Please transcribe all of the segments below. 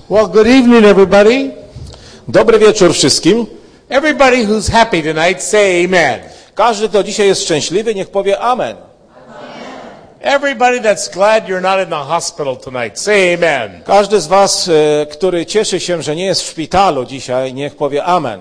Well, good evening, everybody. Dobry wieczór wszystkim. Everybody who's happy tonight, say amen. Każdy, kto dzisiaj jest szczęśliwy, niech powie amen. Everybody that's glad you're not in the hospital tonight, say amen. Każdy z was, który cieszy się, że nie jest w szpitalu dzisiaj, niech powie amen.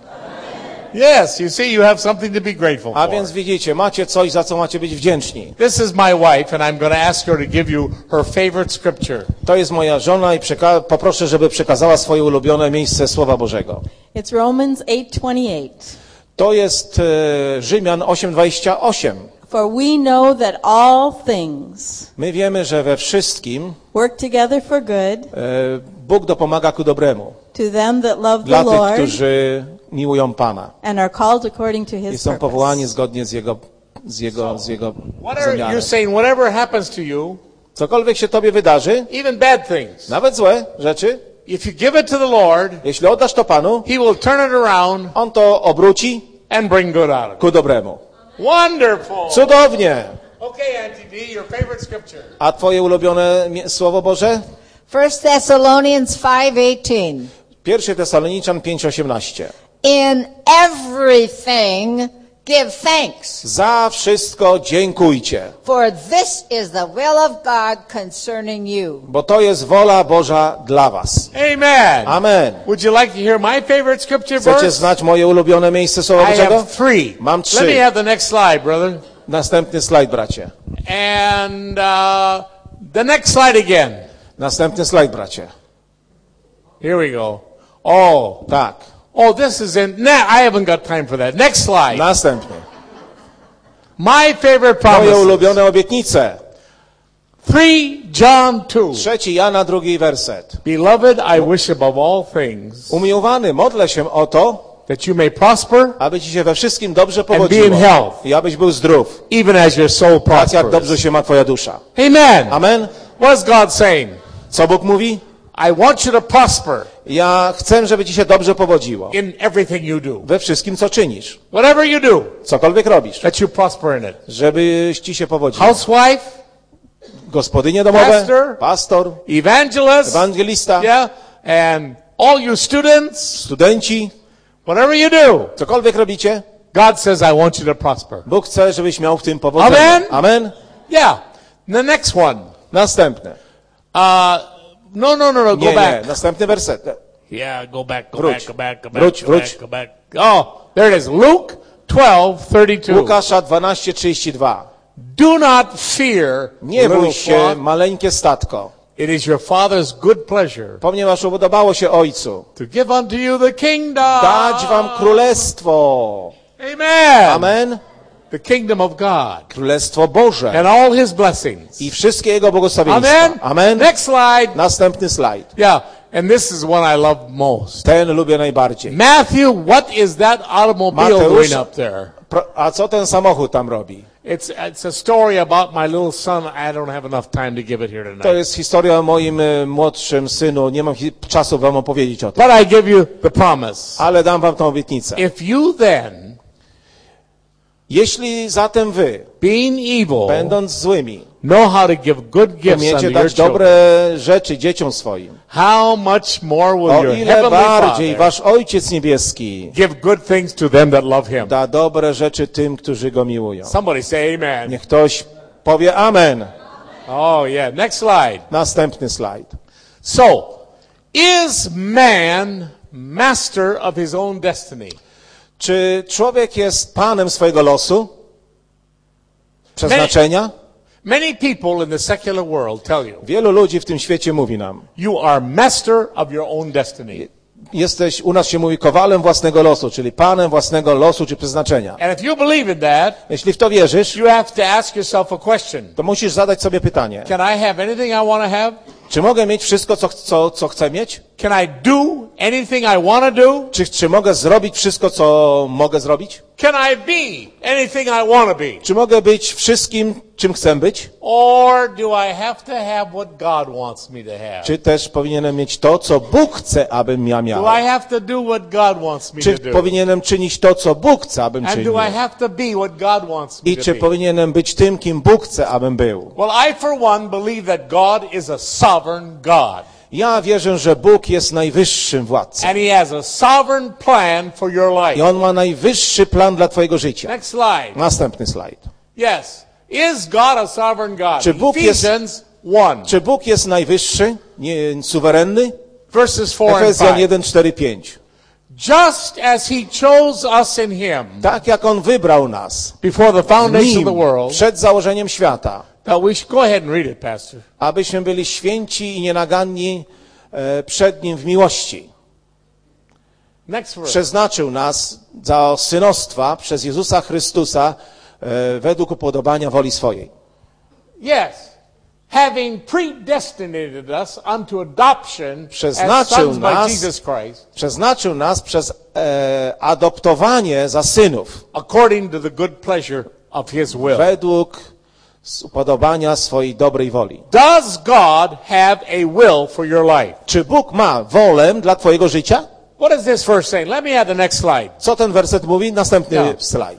Yes, you see, you have something to be grateful A for. więc widzicie, macie coś, za co macie być wdzięczni. This is my wife, and I'm going to ask her to give you her favorite scripture. To jest moja żona i poproszę, żeby przekazała swoje ulubione miejsce Słowa Bożego. It's Romans 8:28. To jest Rzymian 8:28. For we know that all things My wiemy, że we wszystkim work together for good Bóg dopomaga ku dobremu. to them that love the Dla tych, Lord którzy miłują Pana and are called according to i his są powołani purpose. zgodnie z Jego Whatever zamiarem. you're saying, whatever happens to you, Cokolwiek się tobie wydarzy, even bad things, nawet złe rzeczy, if you give it to the Lord, jeśli oddasz to Panu, He will turn it around On to obróci and bring good out of it. ku dobremu. Wonderful. Cudownie! Okay, Auntie D, your favorite scripture. A twoje ulubione Słowo Boże? 1 Thessalonians 5:18. 1 Tesaloniczan 5:18. In everything give thanks, Za wszystko dziękujcie, for this is the will of God concerning you. bo to jest wola Boża dla was. Amen. Amen. Would you like to hear my favorite scripture Chcecie verse? znać moje ulubione miejsce Słowa I Bożego? have three. Mam Let me 3. have the next slide, brother. Następny slajd, bracie. And the next slide again. Następny slajd, bracie. Here we go. Oh, Tak. oh, this is in. Nah, I haven't got time for that. Next slide. Następny. My favorite Moje promise. ulubione obietnice. 3 John 2. 3 Jana, 2 werset. Beloved, I wish above all things Umiłowany, modlę się o to, that you may prosper, aby ci się we wszystkim dobrze be in powodziło health. i abyś był zdrów, even as your soul tak jak dobrze prospers. się ma twoja dusza. Amen. Amen. What is God saying? Co Bóg mówi? I want you to prosper Ja chcę, żeby ci się dobrze powodziło in everything you do. we wszystkim, co czynisz. Whatever you do, Cokolwiek robisz, that you prosper in it. żebyś ci się powodziło. Housewife, Gospodynie domowe, pastor, evangelist, ewangelista, yeah, and all you students, studenci, whatever you do, cokolwiek robicie, God says, I want you to prosper. Bóg chce, żebyś miał w tym powodzenie. Amen. Amen. Yeah. The next one. Następne. No, go Nie, back. następny werset. Yeah, go back, go Wróć. back, go back, go back, Wróć, go wróć. back, go back. Oh, there it is. Luke 12:32. Łukasza 12:32. Do not fear, Nie little bój się, flock. maleńkie statko, It is your Father's good pleasure ponieważ upodobało się Ojcu to give unto you the kingdom. dać wam królestwo. Amen. Amen. The kingdom of God Królestwo Boże and all His blessings. i wszystkie Jego błogosławieństwa. Amen. Amen. Next slide. Następny slajd. Yeah, and this is one I love most. Ten lubię najbardziej. Matthew, what is that automobile Mateusz. doing up there? A co ten samochód tam robi? It's a story about my little son. I don't have enough time to give it here To tonight. jest historia o moim młodszym synu. Nie mam czasu wam opowiedzieć o tym. But I give you the promise. Ale dam wam tą obietnicę. If you then, Jeśli zatem wy, being evil, będąc złymi, know how to give good gifts unto umiecie your dać children, dobre rzeczy dzieciom swoim, how much more will o your ile heavenly bardziej Father wasz Ojciec Niebieski give good things to them that love Him? da dobre rzeczy tym, którzy Go miłują. Somebody say amen. Niech ktoś powie amen. Oh yeah, next slide. Następny slajd. So, is man master of his own destiny? Czy człowiek jest panem swojego losu? Przeznaczenia? Many people in the secular world tell you, Wielu ludzi w tym świecie mówi nam. you are master of your own destiny. U nas się mówi kowalem własnego losu, czyli panem własnego losu czy przeznaczenia. And if you believe in that, Jeśli w to wierzysz, you have to ask yourself a question. to musisz zadać sobie pytanie. Can I have anything I want to have? Czy mogę mieć wszystko, co chcę mieć? Can I do anything I want to do? Czy mogę zrobić wszystko, co mogę zrobić? Can I be anything I want to be? Czy mogę być wszystkim, czym chcę być? Or do I have to have what God wants me to have? Czy też powinienem mieć to, co Bóg chce, abym ja miał? Do I have to do what God wants me Czy to do? powinienem czynić to, co Bóg chce, abym And czynił? do I have to be what God wants me I to czy be? powinienem być tym, kim Bóg chce, abym był? Well, I for one believe that God is a sovereign God. Ja wierzę, że Bóg jest najwyższym władcą. And He has a sovereign plan for your I life. On ma najwyższy plan dla twojego życia. Next slide. Następny slajd. Yes. Is God a sovereign God? Czy Bóg jest- Ephesians 1, Czy Bóg jest najwyższy, nie, suwerenny? verses 4 and Efezjan 5. 1, 4, 5. Just as He chose us in Him Tak jak On wybrał nas before the w foundation of the Nim world, przed założeniem świata, that we should, go ahead and read it, Pastor. abyśmy byli święci i nienaganni przed Nim w miłości. Next verse. Przeznaczył nas za synostwa przez Jezusa Chrystusa według upodobania woli swojej. Yes. Having predestinated us unto adoption as Przeznaczył sons by nas- Jesus Christ, Przeznaczył nas przez adoptowanie za synów according to the good pleasure of His will. według upodobania swojej dobrej woli. Does God have a will for your life? Czy Bóg ma wolę dla twojego życia? What is this verse saying? Let me have the next slide. Co ten werset mówi? Następny No. slajd.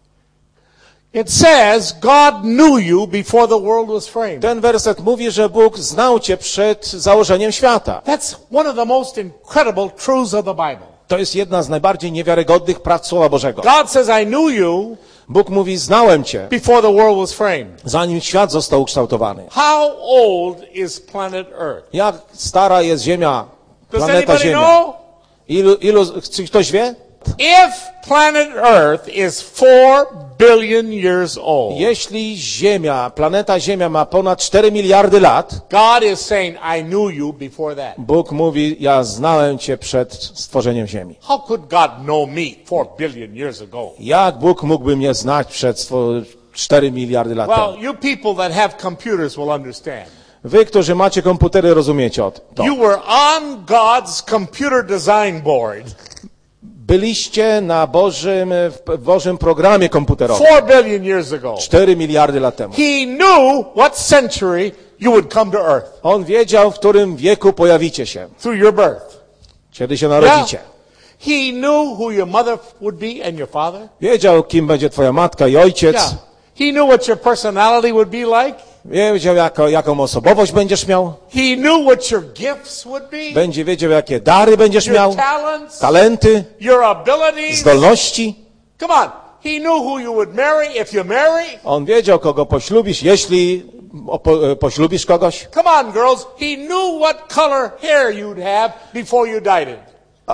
It says, God knew you before the world was framed. Ten werset mówi, że Bóg znał cię przed założeniem świata. That's one of the most incredible truths of the Bible. To jest jedna z najbardziej niewiarygodnych prawd Słowa Bożego. God says, I knew you Bóg mówi, znałem cię, before the world was framed. zanim świat został ukształtowany. How old is planet Earth? Jak stara jest Ziemia, Does planeta anybody Ziemia? know? Czy ktoś wie? If planet Earth is 4 billion years old, Jeśli Ziemia, planeta Ziemia ma ponad 4 miliardy lat, God is saying, I knew you before that. Bóg mówi, ja znałem cię przed stworzeniem Ziemi. How could God know me 4 billion years ago? Jak Bóg mógłby mnie znać przed 4 miliardy lat Well, temu? you people that have computers will understand. Wy, którzy macie komputery, rozumiecie to. You were on God's computer design board Byliście na w Bożym programie komputerowym 4 billion years ago. 4 miliardy lat temu. He knew what century you would come to earth On wiedział, w którym wieku pojawicie się, through your birth. kiedy się narodzicie. He knew who your mother would be and your father. Wiedział, kim będzie twoja matka i ojciec. Yeah. He knew what your personality would be like. Wiedział, jaką osobowość będziesz miał. He knew what your gifts would be. Będzie wiedział, jakie dary będziesz Your miał, talents. talenty, Your abilities. zdolności. Come on. He knew who you would marry if you marry. On wiedział, kogo poślubisz, jeśli poślubisz kogoś. Come on, girls. He knew what color hair you'd have before you dyed it.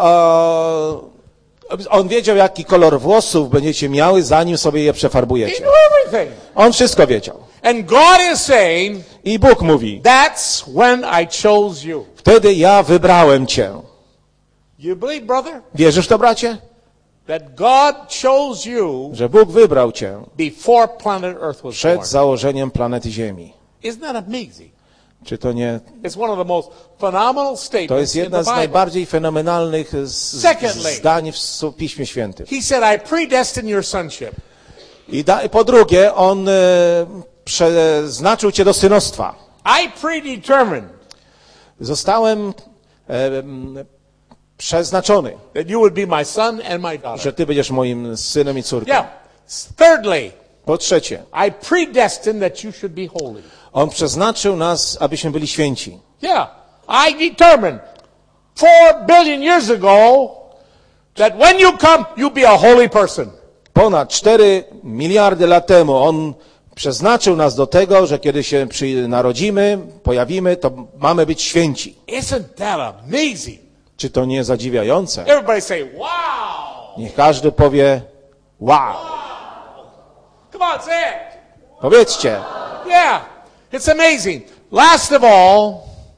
On wiedział, jaki kolor włosów będziecie miały, zanim sobie je He przefarbujecie. knew everything. On wszystko wiedział. And God is saying, I Bóg mówi, that's when I chose you. wtedy ja wybrałem cię. You believe, brother, Wierzysz w to, bracie? that God chose you Że Bóg wybrał cię before planet Earth was przed born? założeniem planety Ziemi. Isn't that amazing? Czy to nie? It's one of the most phenomenal To statements jest in jedna the z Bible. najbardziej fenomenalnych Secondly. zdań w Piśmie Świętym. He said, I predestined your sonship. I po drugie, on przeznaczył cię do synostwa. I predetermined Zostałem przeznaczony, that you would be my son and my daughter. że ty będziesz moim synem i córką. Yeah. Thirdly, Po trzecie, I predestined that you should be holy. on przeznaczył nas, abyśmy byli święci. Yeah. I determined 4 billion years ago that when you come, you be a holy person. Ponad 4 miliardy lat temu on przeznaczył nas do tego, że kiedy się narodzimy, pojawimy, to mamy być święci. Isn't that amazing? Czy to nie zadziwiające? Everybody say, wow. Niech każdy powie, wow. Come on, say it. Powiedzcie. Yeah. It's amazing. Last of all,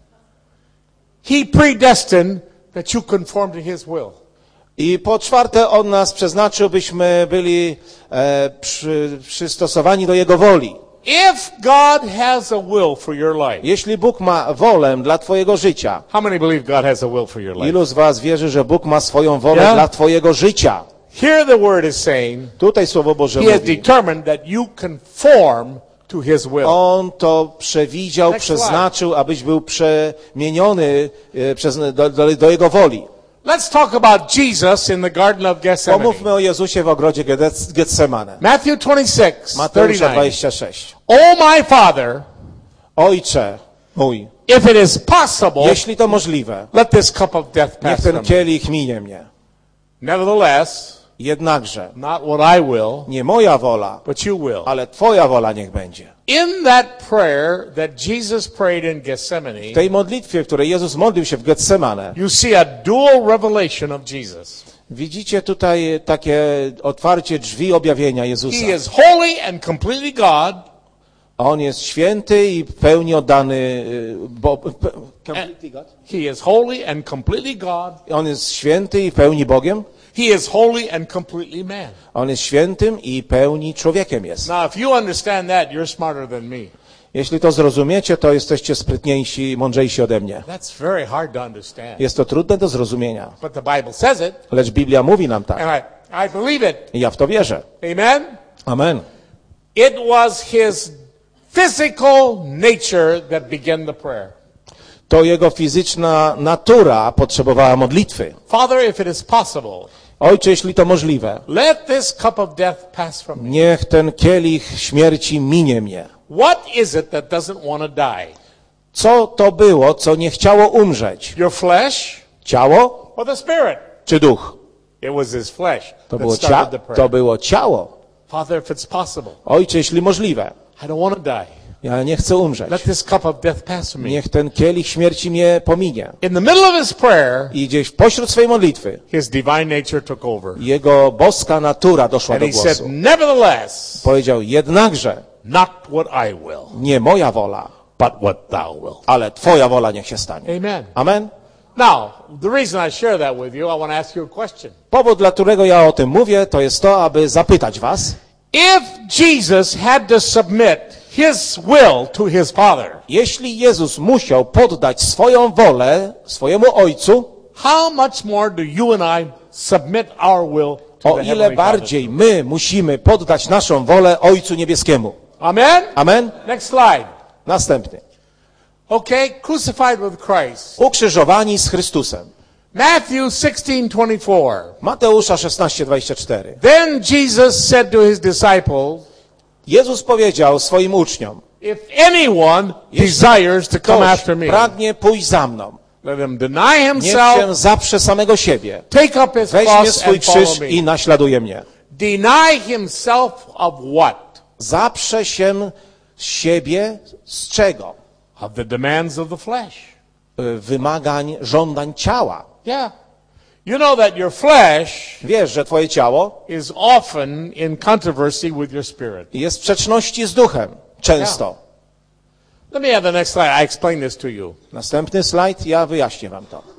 he predestined that you conform to his will. I po czwarte, on nas przeznaczył, byśmy byli przystosowani do Jego woli. If God has a will for your life, Jeśli Bóg ma wolę dla twojego życia, how many believe God has a will for your life? ilu z was wierzy, że Bóg ma swoją wolę Yeah. dla twojego życia? Here the word is saying, Tutaj Słowo Boże he has mówi. determined that you conform to his will. On to przewidział, Next przeznaczył, abyś był przemieniony do Jego woli. Let's talk about Jesus in the Garden of Gethsemane. Pomówmy o Jezusie w ogrodzie Getsemane. Matthew 26, Mateusza 39. 26. Oh, my Father, Ojcze mój, If it is possible, Jeśli to możliwe, let this cup of death niech pass ten from me. kielich minie mnie. Nevertheless, Jednakże, not what I will, nie moja wola, but you will. ale Twoja wola niech będzie. In that prayer that Jesus prayed in Gethsemane, W tej modlitwie, w której Jezus modlił się w Getsemane, you see a dual revelation of Jesus. widzicie tutaj takie otwarcie drzwi objawienia Jezusa. He is holy and completely God, On jest święty i w pełni oddany He is holy and completely God. On jest święty i w pełni Bogiem. He is holy and completely man. On jest świętym i pełni człowiekiem jest. Now, if you understand that, you're smarter than me. Jeśli to zrozumiecie, to jesteście sprytniejsi i mądrzejsi ode mnie. That's very hard to understand. Jest to trudne do zrozumienia, But the Bible says it, lecz Biblia mówi nam tak. and I believe it. I ja w to wierzę. Amen? Amen. It was his physical nature that began the prayer. To jego fizyczna natura potrzebowała modlitwy. Father, if it is possible, Ojcze, jeśli to możliwe, let this cup of death pass from me. niech ten kielich śmierci minie mnie. What is it that doesn't want to die? Co to było, co nie chciało umrzeć? Your flesh Ciało or the spirit? czy duch? It was his flesh To that było, started the to prayer. było ciało. Father, if it's possible, Ojcze, jeśli możliwe, I don't want to die. ja nie chcę umrzeć. Let this cup of death pass from me. Niech ten kielich śmierci mnie pominie. In the middle of his prayer, I gdzieś pośród swojej modlitwy his divine nature took over. jego boska natura doszła And do he said, głosu. nevertheless, Powiedział, jednakże not what I will, nie moja wola, but what thou wilt. ale Twoja wola niech się stanie. Amen. Amen. Now, the reason I share that with you, I want to ask you a question. Powód, dla którego ja o tym mówię, to jest to, aby zapytać was, If Jesus had to submit his will to his Father, jeśli Jezus musiał poddać swoją wolę swojemu Ojcu, how much more do you and I submit our will to o the ile Heavenly bardziej my musimy poddać naszą wolę Ojcu Niebieskiemu. Father? Amen? Amen. Next slide. Następny. Okay, crucified with Christ. Ukrzyżowani z Chrystusem. Matthew 16:24. Mateusza 16:24. Then Jesus said to his disciples, Jezus powiedział swoim uczniom, if anyone desires to come ktoś after me, pragnie pójść za mną, let him deny niech himself, się zaprze samego siebie, take up his weźmie cross swój and follow krzyż me. i naśladuje mnie. Deny himself of what? Zaprze się siebie z czego? Of the demands of the flesh. Wymagań, żądań ciała. Yeah. You know that your flesh Wiesz, że twoje ciało is often in controversy with your spirit. jest w sprzeczności z duchem. Często. Let me have the next slide. I explain this to you. Następny slajd, ja wyjaśnię wam to.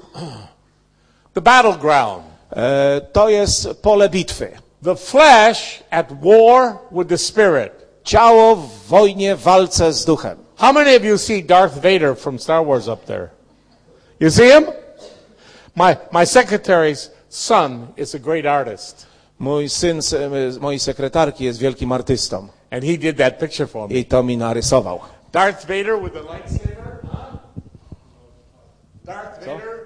The battleground. To jest pole bitwy. The flesh at war with the spirit. Ciało w wojnie, w walce z duchem. How many of you see Darth Vader from Star Wars up there? You see him? My secretary's son is a great artist. Mój syn z mojej sekretarki jest wielkim artystą And he did that picture for me. i to mi narysował. Darth Vader with the lightsaber. Huh? Darth Vader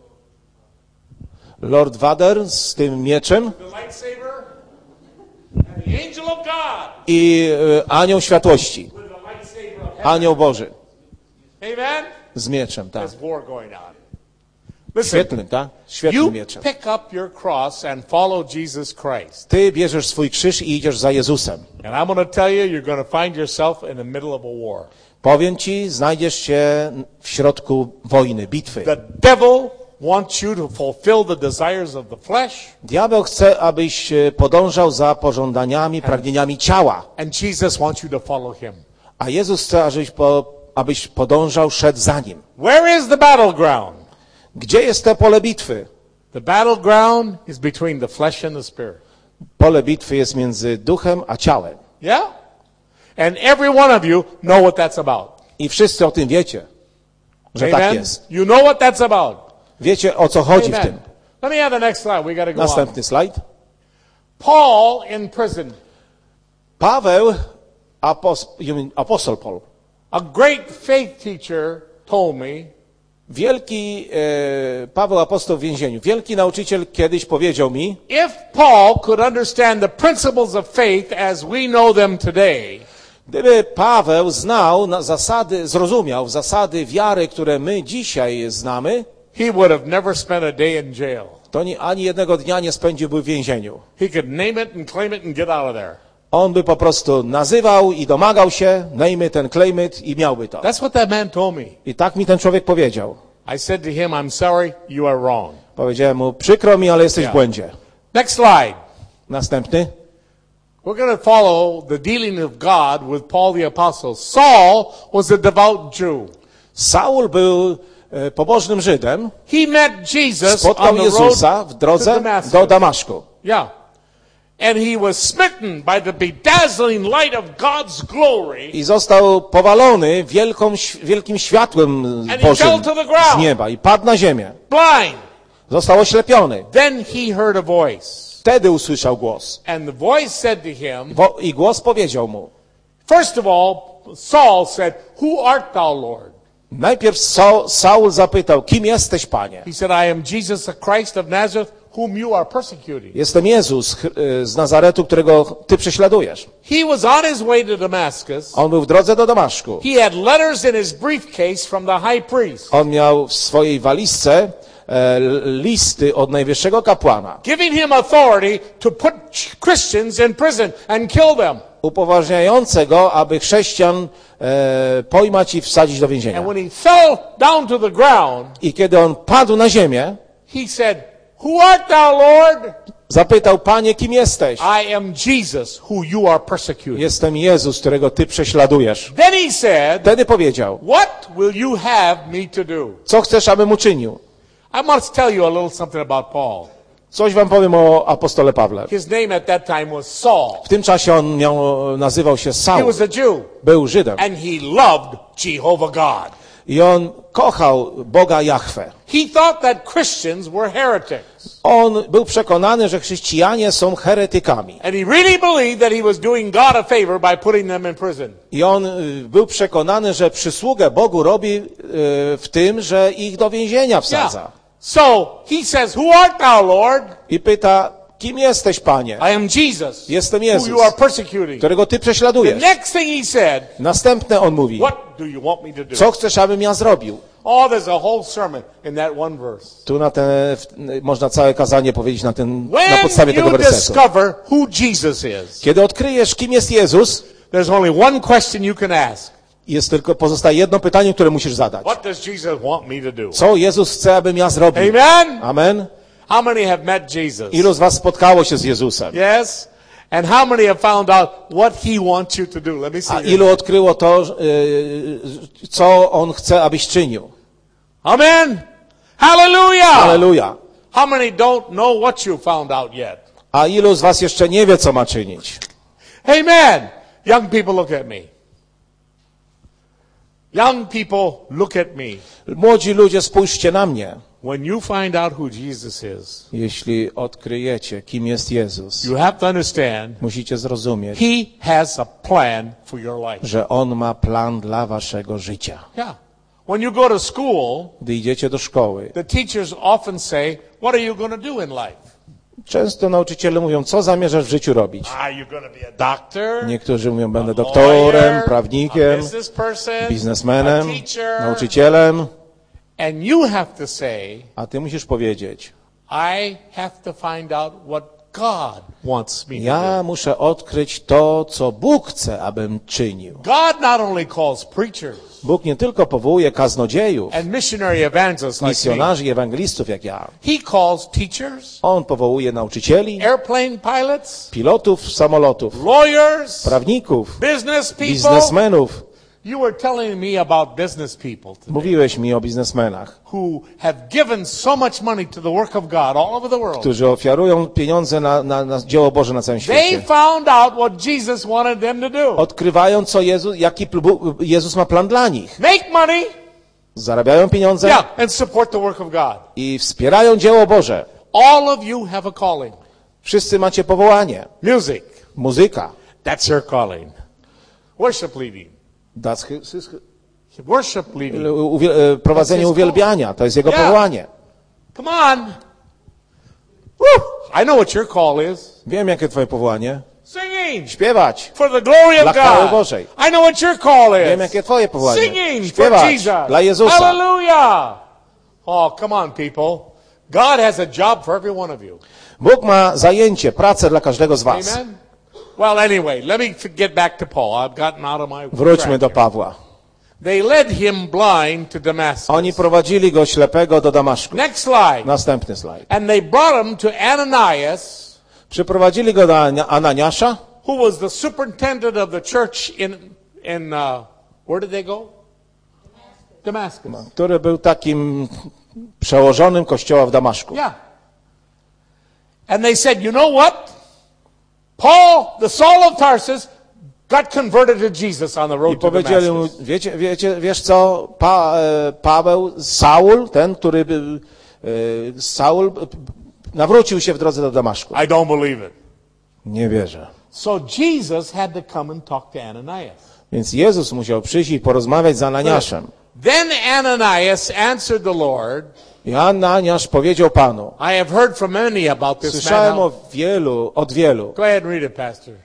Lord Vader z tym mieczem with the lightsaber. And the angel of God i anioł światłości, with the lightsaber of heaven. anioł Boży Amen? z mieczem, tak. There's war going on. Listen, Świetnym, tak? Świetnym you mieczem. pick up your cross and follow Jesus Christ. Ty bierzesz swój krzyż i idziesz za Jezusem. And I'm going to tell you, you're going to find yourself in the middle of a war. Powiem ci, znajdziesz się w środku wojny, bitwy. The devil wants you to fulfill the desires of the flesh, Diabeł chce, abyś podążał za pożądaniami, pragnieniami ciała. and Jesus wants you to follow him. A Jezus chce, abyś podążał, szedł za Nim. Where is the battleground? Gdzie jest to pole bitwy? The battleground is between the flesh and the spirit. Pole bitwy jest między duchem a ciałem. Yeah? And every one of you know what that's about. I wszyscy o tym wiecie, że tak jest. You know what that's about. Wiecie, o co chodzi w Amen. tym. Let me have the next slide. We got to go on. Następny slajd. Paul in prison. Paweł, apostoł Paul, A great faith teacher told me wielki Paweł apostoł w więzieniu, wielki nauczyciel kiedyś powiedział mi, if Paul could understand the principles of faith as we know them today, Gdyby Paweł zrozumiał zasady wiary, które my dzisiaj znamy, he would have never spent a day in jail. to ani jednego dnia nie spędziłby w więzieniu. He could name it and claim it and get out of there. On by po prostu nazywał i domagał się, name it and claim it i miałby to. That's what that man told me. I tak mi ten człowiek powiedział. I said to him, I'm sorry, you are wrong. Powiedziałem mu, przykro mi, ale jesteś w błędzie. Next slide. Następny. We're going to follow the dealing of God with Paul the Apostle. Saul was a devout Jew. Saul był pobożnym Żydem. He met Jesus Spotkał on the Jezusa road w drodze to Damascus. do Damaszku. Yeah. And he was smitten by the bedazzling light of God's glory. I został powalony wielkim światłem And he Bożym fell to the ground. z nieba i padł na ziemię. Blind. Został oślepiony. Then he heard a voice. Wtedy usłyszał głos. And the voice said to him, I głos powiedział mu. first of all, Saul said, who art thou, Lord? Najpierw Saul zapytał, kim jesteś, Panie? He said, I am Jesus Christ of Nazareth, whom you are persecuting. Jestem Jezus z Nazaretu, którego Ty prześladujesz. He was on his way to Damascus. On był w drodze do Damaszku. He had letters in his briefcase from the high priest, On miał w swojej walizce listy od najwyższego kapłana, giving him authority to put Christians in prison and kill them. upoważniające go, aby chrześcijan pojmać i wsadzić do więzienia. And when he fell down to the ground, I kiedy on padł na ziemię, he said, who art thou, Lord? zapytał, Panie, kim jesteś? I am Jesus, who you are persecuting. Jestem Jezus, którego Ty prześladujesz. Then he said, Wtedy powiedział, what will you have me to do? co chcesz, abym uczynił? I must tell you a little something about Paul. Coś wam powiem o apostole Pawle. His name at that time was Saul. W tym czasie on nazywał się He Saul. was a Jew, Był Żydem. and he loved Jehovah God. I on kochał Boga Jahwe. He thought that Christians were heretics. On był przekonany, że chrześcijanie są heretykami. And he really believed that he was doing God a favor by putting them in prison. I on był przekonany, że przysługę Bogu robi w tym, że ich do więzienia wsadza. Yeah. So he says, who art thou, Lord? I pyta, kim jesteś, Panie? I am Jesus, Jestem who Jezus, you are persecuting. którego Ty The prześladujesz. next thing he said, Następne on mówi, what do you want me to do? co chcesz, abym ja zrobił? Oh, there's a whole sermon in that one verse. Tu można całe kazanie powiedzieć na When podstawie tego you wersetu. discover who Jesus is, Kiedy odkryjesz, kim jest Jezus, there's only one question you can ask. pozostaje jedno pytanie, które musisz zadać. What does Jesus want me to do? Co Jezus chce, abym ja zrobił? Amen? Amen. How many have met Jesus? Ilu z was spotkało się z Jezusem? Yes? And how many have found out what he wants you to do? Let me see. A ilu odkryło to, co On chce, abyś czynił? Amen? Hallelujah! Halleluja. How many don't know what you found out yet? A ilu z was jeszcze nie wie, co ma czynić? Amen! Young people, look at me. Young people, look at me. Młodzi ludzie, spójrzcie na mnie. When you find out who Jesus is, Jeśli odkryjecie, kim jest Jezus, you have to understand musicie zrozumieć, he has a plan for your life. że On ma plan dla waszego życia. Yeah. When you go to school, Gdy idziecie do szkoły, the teachers often say, what are you going to do in life? często nauczyciele mówią, co zamierzasz w życiu robić. Are you going to be a doctor? Niektórzy mówią, będę a doktorem, lawyer, a prawnikiem, business person, biznesmenem, a teacher? nauczycielem. And you have to say, A ty musisz powiedzieć, I have to find out what God wants me to ja muszę odkryć to, co Bóg chce, abym czynił. do. God not only calls preachers Bóg nie tylko powołuje kaznodziejów, and missionary evangelists like me. misjonarzy i ewangelistów jak ja. He calls teachers, On powołuje nauczycieli, airplane pilots, pilotów samolotów, lawyers, prawników, business people. biznesmenów. You were telling me about business people today Mówiłeś mi o biznesmenach, who have given so much money to the work of God all over the world. którzy ofiarują pieniądze na dzieło Boże na całym They świecie. found out what Jesus wanted them to do. Odkrywają, jaki Jezus ma plan dla nich. Make money, Zarabiają pieniądze and support the work of God. i wspierają dzieło Boże. All of you have a calling. Wszyscy macie powołanie. Music, Muzyka. that's your calling. Worship leading. Worship leading. Prowadzenie uwielbiania, to jest jego Yeah. powołanie. Come on. Woo! I know what your call is. Wiem, jakie twoje powołanie. Singing. sing Śpiewać. for the glory Dla of chwały God. Bożej. I know what your call Wiem, is. jakie twoje powołanie. Singing for Śpiewać Jesus. dla Jezusa. Hallelujah. Oh, come on, people. God has a job for every one of you. Bóg ma zajęcie, pracę dla każdego z was. Amen. Well, anyway, let me get back to Paul. I've gotten out of my Wróćmy track do here. Pawła. They led him blind to Damascus. Oni prowadzili go ślepego do Damaszku. Next slide. Następny slajd. And they brought him to Ananias, Przyprowadzili go do Ananiasza, who was the superintendent of the church in where did they go? Damascus. który był takim przełożonym kościoła w Damaszku. Yeah. And they said, you know what? Paul, the Saul of Tarsus, got converted to Jesus on the I road to powiedzieli mu, Damascus. wiesz co, Saul, ten, który był, Saul nawrócił się w drodze do Damaszku. I don't believe it. Nie wierzę. So Jesus had to come and talk to Ananias. Więc Jezus musiał przyjść i porozmawiać z Ananiaszem. Then Ananias answered the Lord, I Ananiasz powiedział Panu, I have heard from many about this słyszałem man. od wielu, Go ahead and read it, Pastor.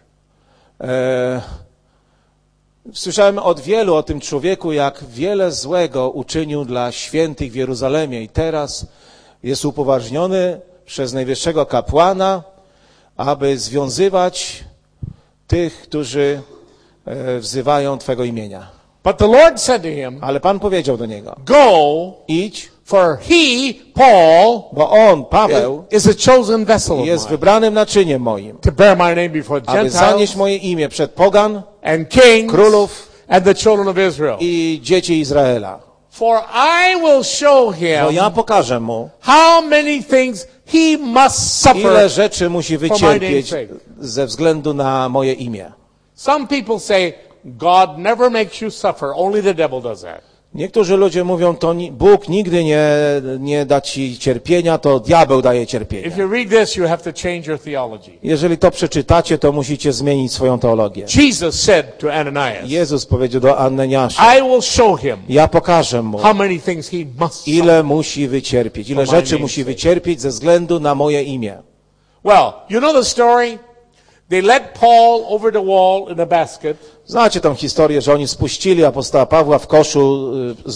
słyszałem od wielu o tym człowieku, jak wiele złego uczynił dla świętych w Jeruzalemie i teraz jest upoważniony przez najwyższego kapłana, aby związywać tych, którzy wzywają Twego imienia. But the Lord said to him, Ale Pan powiedział do niego, go, idź, for he, Paul, bo on, Paweł, is a chosen vessel of jest mine wybranym naczyniem moim, to bear my name before the aby zanieść Gentiles moje imię przed pogan and kings królów and the children of Israel. i dzieci Izraela. For I will show Bo ja him pokażę mu, how many things he must ile suffer. rzeczy musi wycierpieć ze względu na moje imię. Some people say God never makes you suffer, only the devil does that. Niektórzy ludzie mówią, to Bóg nigdy nie da ci cierpienia, to diabeł daje cierpienie. If you read this, you have to change your theology. Jeżeli to przeczytacie, to musicie zmienić swoją teologię. Jesus said to Ananias, Jezus powiedział do Ananiasza, I will show him ja pokażę mu, how many things he must suffer. ile musi wycierpieć, ile For my rzeczy name's musi sake. wycierpieć ze względu na moje imię. Well, you know the story? They led Paul over the wall in a basket. Znacie tą historię, że oni spuścili apostoła Pawła w koszu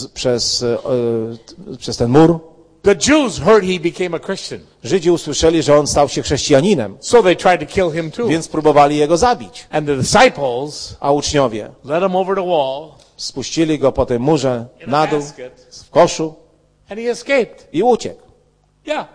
przez ten mur. The Jews heard he became a Christian, Żydzi usłyszeli, że on stał się chrześcijaninem, so they tried to kill him too. więc próbowali jego zabić. And the disciples A uczniowie led him over the wall spuścili go po tym murze in na a dół, basket, w koszu and he escaped. i uciekł. Yeah.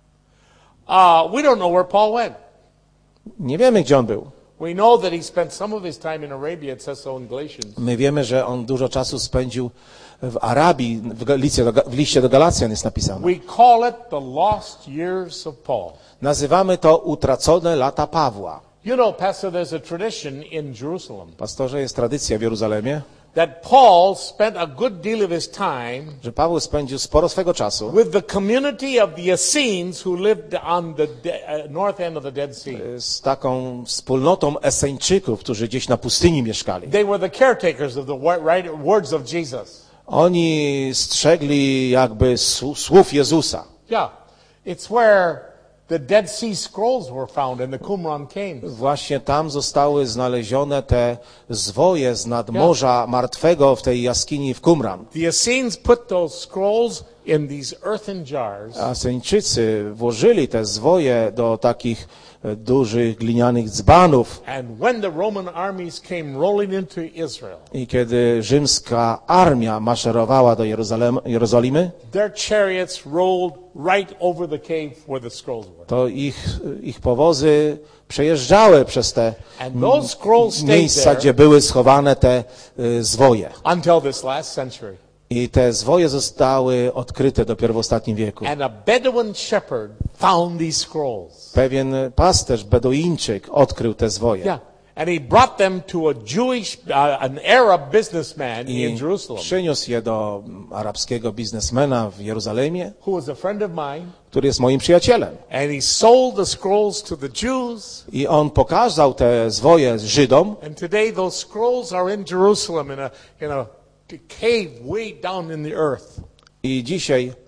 We don't know where Paul went. Nie wiemy, gdzie on był. We know that he spent some of his time in Arabia, it says so in Galatians. My wiemy, że on dużo czasu spędził w Arabii, w liście do Galacjan jest napisane. We call it the lost years of Paul. Nazywamy to utracone lata Pawła. You know, Pastor, there's a tradition in Jerusalem Pastorze, jest tradycja w Jeruzalemie, that Paul spent a good deal of his time że Paweł spędził sporo swego czasu with the community of the Essenes who lived on the north end of the Dead Sea. z taką wspólnotą Eseńczyków, którzy gdzieś na pustyni mieszkali. They were the caretakers of the words of Jesus. Oni strzegli jakby słów Jezusa. Yeah. It's where the Dead Sea Scrolls were found in the Qumran Caves. Właśnie tam zostały znalezione te zwoje z nadmorza martwego w tej jaskini w Qumran. The Essenes put those scrolls in these earthen jars. A Eseńczycy włożyli te zwoje do takich dużych glinianych dzbanów. And when the Roman armies came rolling into Israel, I kiedy rzymska armia maszerowała do Jerozolimy, their chariots rolled right over the cave where the scrolls were. to ich powozy przejeżdżały przez te And those scrolls stayed miejsca, there gdzie były schowane te zwoje. until this last century. I te zwoje zostały odkryte dopiero w ostatnim wieku. And a Bedouin shepherd found these scrolls. Pewien pasterz, Beduińczyk, odkrył te zwoje. Yeah. And he brought them to a Jewish, an Arab businessman in I Jerusalem, przyniósł je do arabskiego biznesmena w Jeruzalemie, who was a friend of mine. który jest moim przyjacielem. And he sold the scrolls to the Jews. I on pokazał te zwoje Żydom. And today those scrolls are in Jerusalem in a cave way down in the earth. I dzisiaj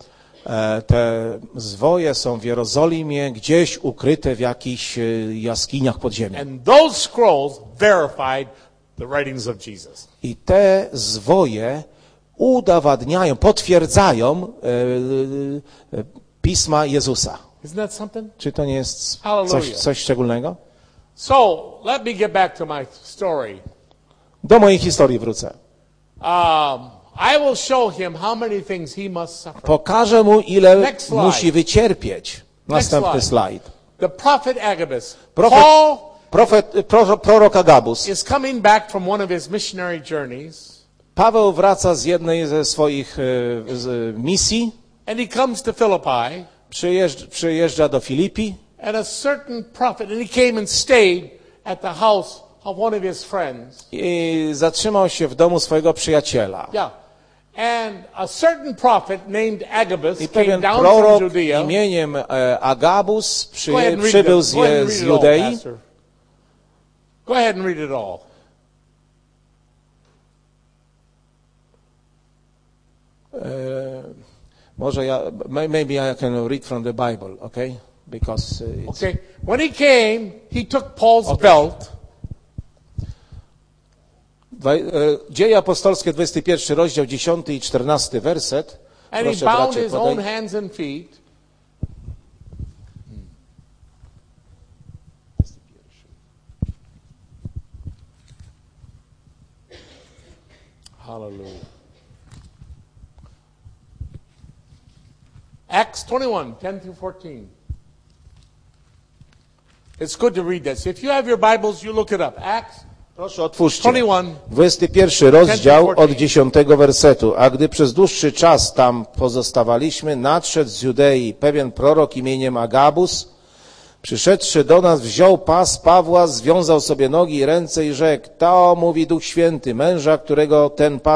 Te zwoje są w Jerozolimie, gdzieś ukryte w jakichś jaskiniach pod ziemią. And those scrolls verified the writings of Jesus. I te zwoje udowadniają, potwierdzają pisma Jezusa. Isn't that something? Czy to nie jest Hallelujah. coś szczególnego? So, let me get back to my story. Do mojej historii wrócę. I will show him how many things he must suffer. Pokażę mu, ile Next slide. musi wycierpieć. Następny slide. slajd. The prophet Agabus. Profet, Paul prorok Agabus. is coming back from one of his missionary journeys, Paweł wraca z jednej ze swoich misji. and he comes to Philippi, Przyjeżdża do Filipi. and a certain prophet, and he came and stayed at the house of one of his friends. I zatrzymał się w domu swojego przyjaciela. Yeah. And a certain prophet named Agabus I came pewien down from prorok Judea. imieniem Agabus Go ahead and read przybył it. Go ahead and z read it all, Judei. Pastor. Go ahead and read it all. Może maybe I can read from the Bible, okay? Because it's... Okay. When he came, he took Paul's belt. Dzieje apostolskie, 21 rozdział, 10 i 14 werset. And he Proszę, bound bracie, his own podaj. hands and feet. Hallelujah. Acts 21, 10 through 14. It's good to read this. If you have your Bibles, you look it up. Acts Proszę, otwórzcie. 21. 21 rozdział od 10 wersetu. A gdy przez dłuższy czas tam pozostawaliśmy, nadszedł z Judei pewien prorok imieniem Agabus. Przyszedłszy do nas, wziął pas Pawła, związał sobie nogi i ręce i rzekł: to mówi Duch Święty, męża, do którego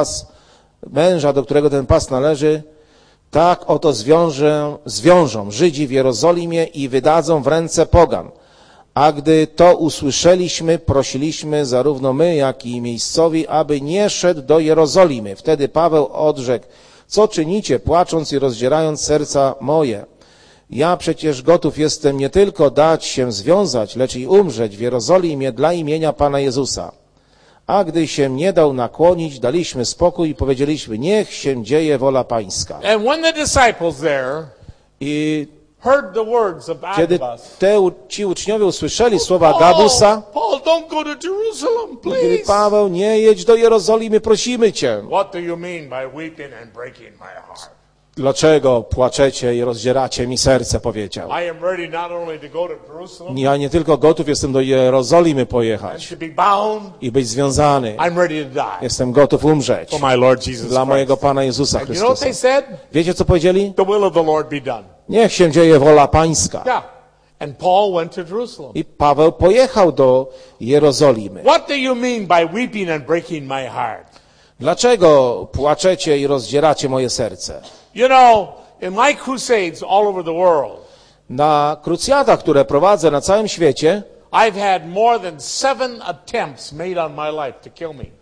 ten pas należy, tak oto zwiążą Żydzi w Jerozolimie i wydadzą w ręce pogan. A gdy to usłyszeliśmy, prosiliśmy zarówno my, jak i miejscowi, aby nie szedł do Jerozolimy. Wtedy Paweł odrzekł: co czynicie, płacząc i rozdzierając serca moje? Ja przecież gotów jestem nie tylko dać się związać, lecz i umrzeć w Jerozolimie dla imienia Pana Jezusa. A gdy się nie dał nakłonić, daliśmy spokój i powiedzieliśmy: niech się dzieje wola Pańska. And when the disciples there I heard the words of kiedy Agabus, ci uczniowie usłyszeli słowa Agabusa, Paul, don't go to Jerusalem, mówili: please. Paweł, nie jedź do Jerozolimy, prosimy cię. What do you mean by weeping and breaking my heart? Dlaczego płaczecie i rozdzieracie mi serce, powiedział. I am ready not only to go to Jerusalem Ja nie tylko gotów jestem do Jerozolimy and pojechać to be bound, i być związany. I'm ready to die Jestem gotów umrzeć for my Lord Jesus dla mojego Christ. Pana Jezusa And you know what Chrystusa. they said? Wiecie, co powiedzieli? The will of the Lord be done. Niech się dzieje wola Pańska. Yeah. And Paul went to Jerusalem. I Paweł pojechał do Jerozolimy. What do you mean by weeping and breaking my heart? Dlaczego płaczecie i rozdzieracie moje serce? You know, in my crusades all over the world, Na krucjatach, które prowadzę na całym świecie, I've had more than 7 attempts made on my life to kill me.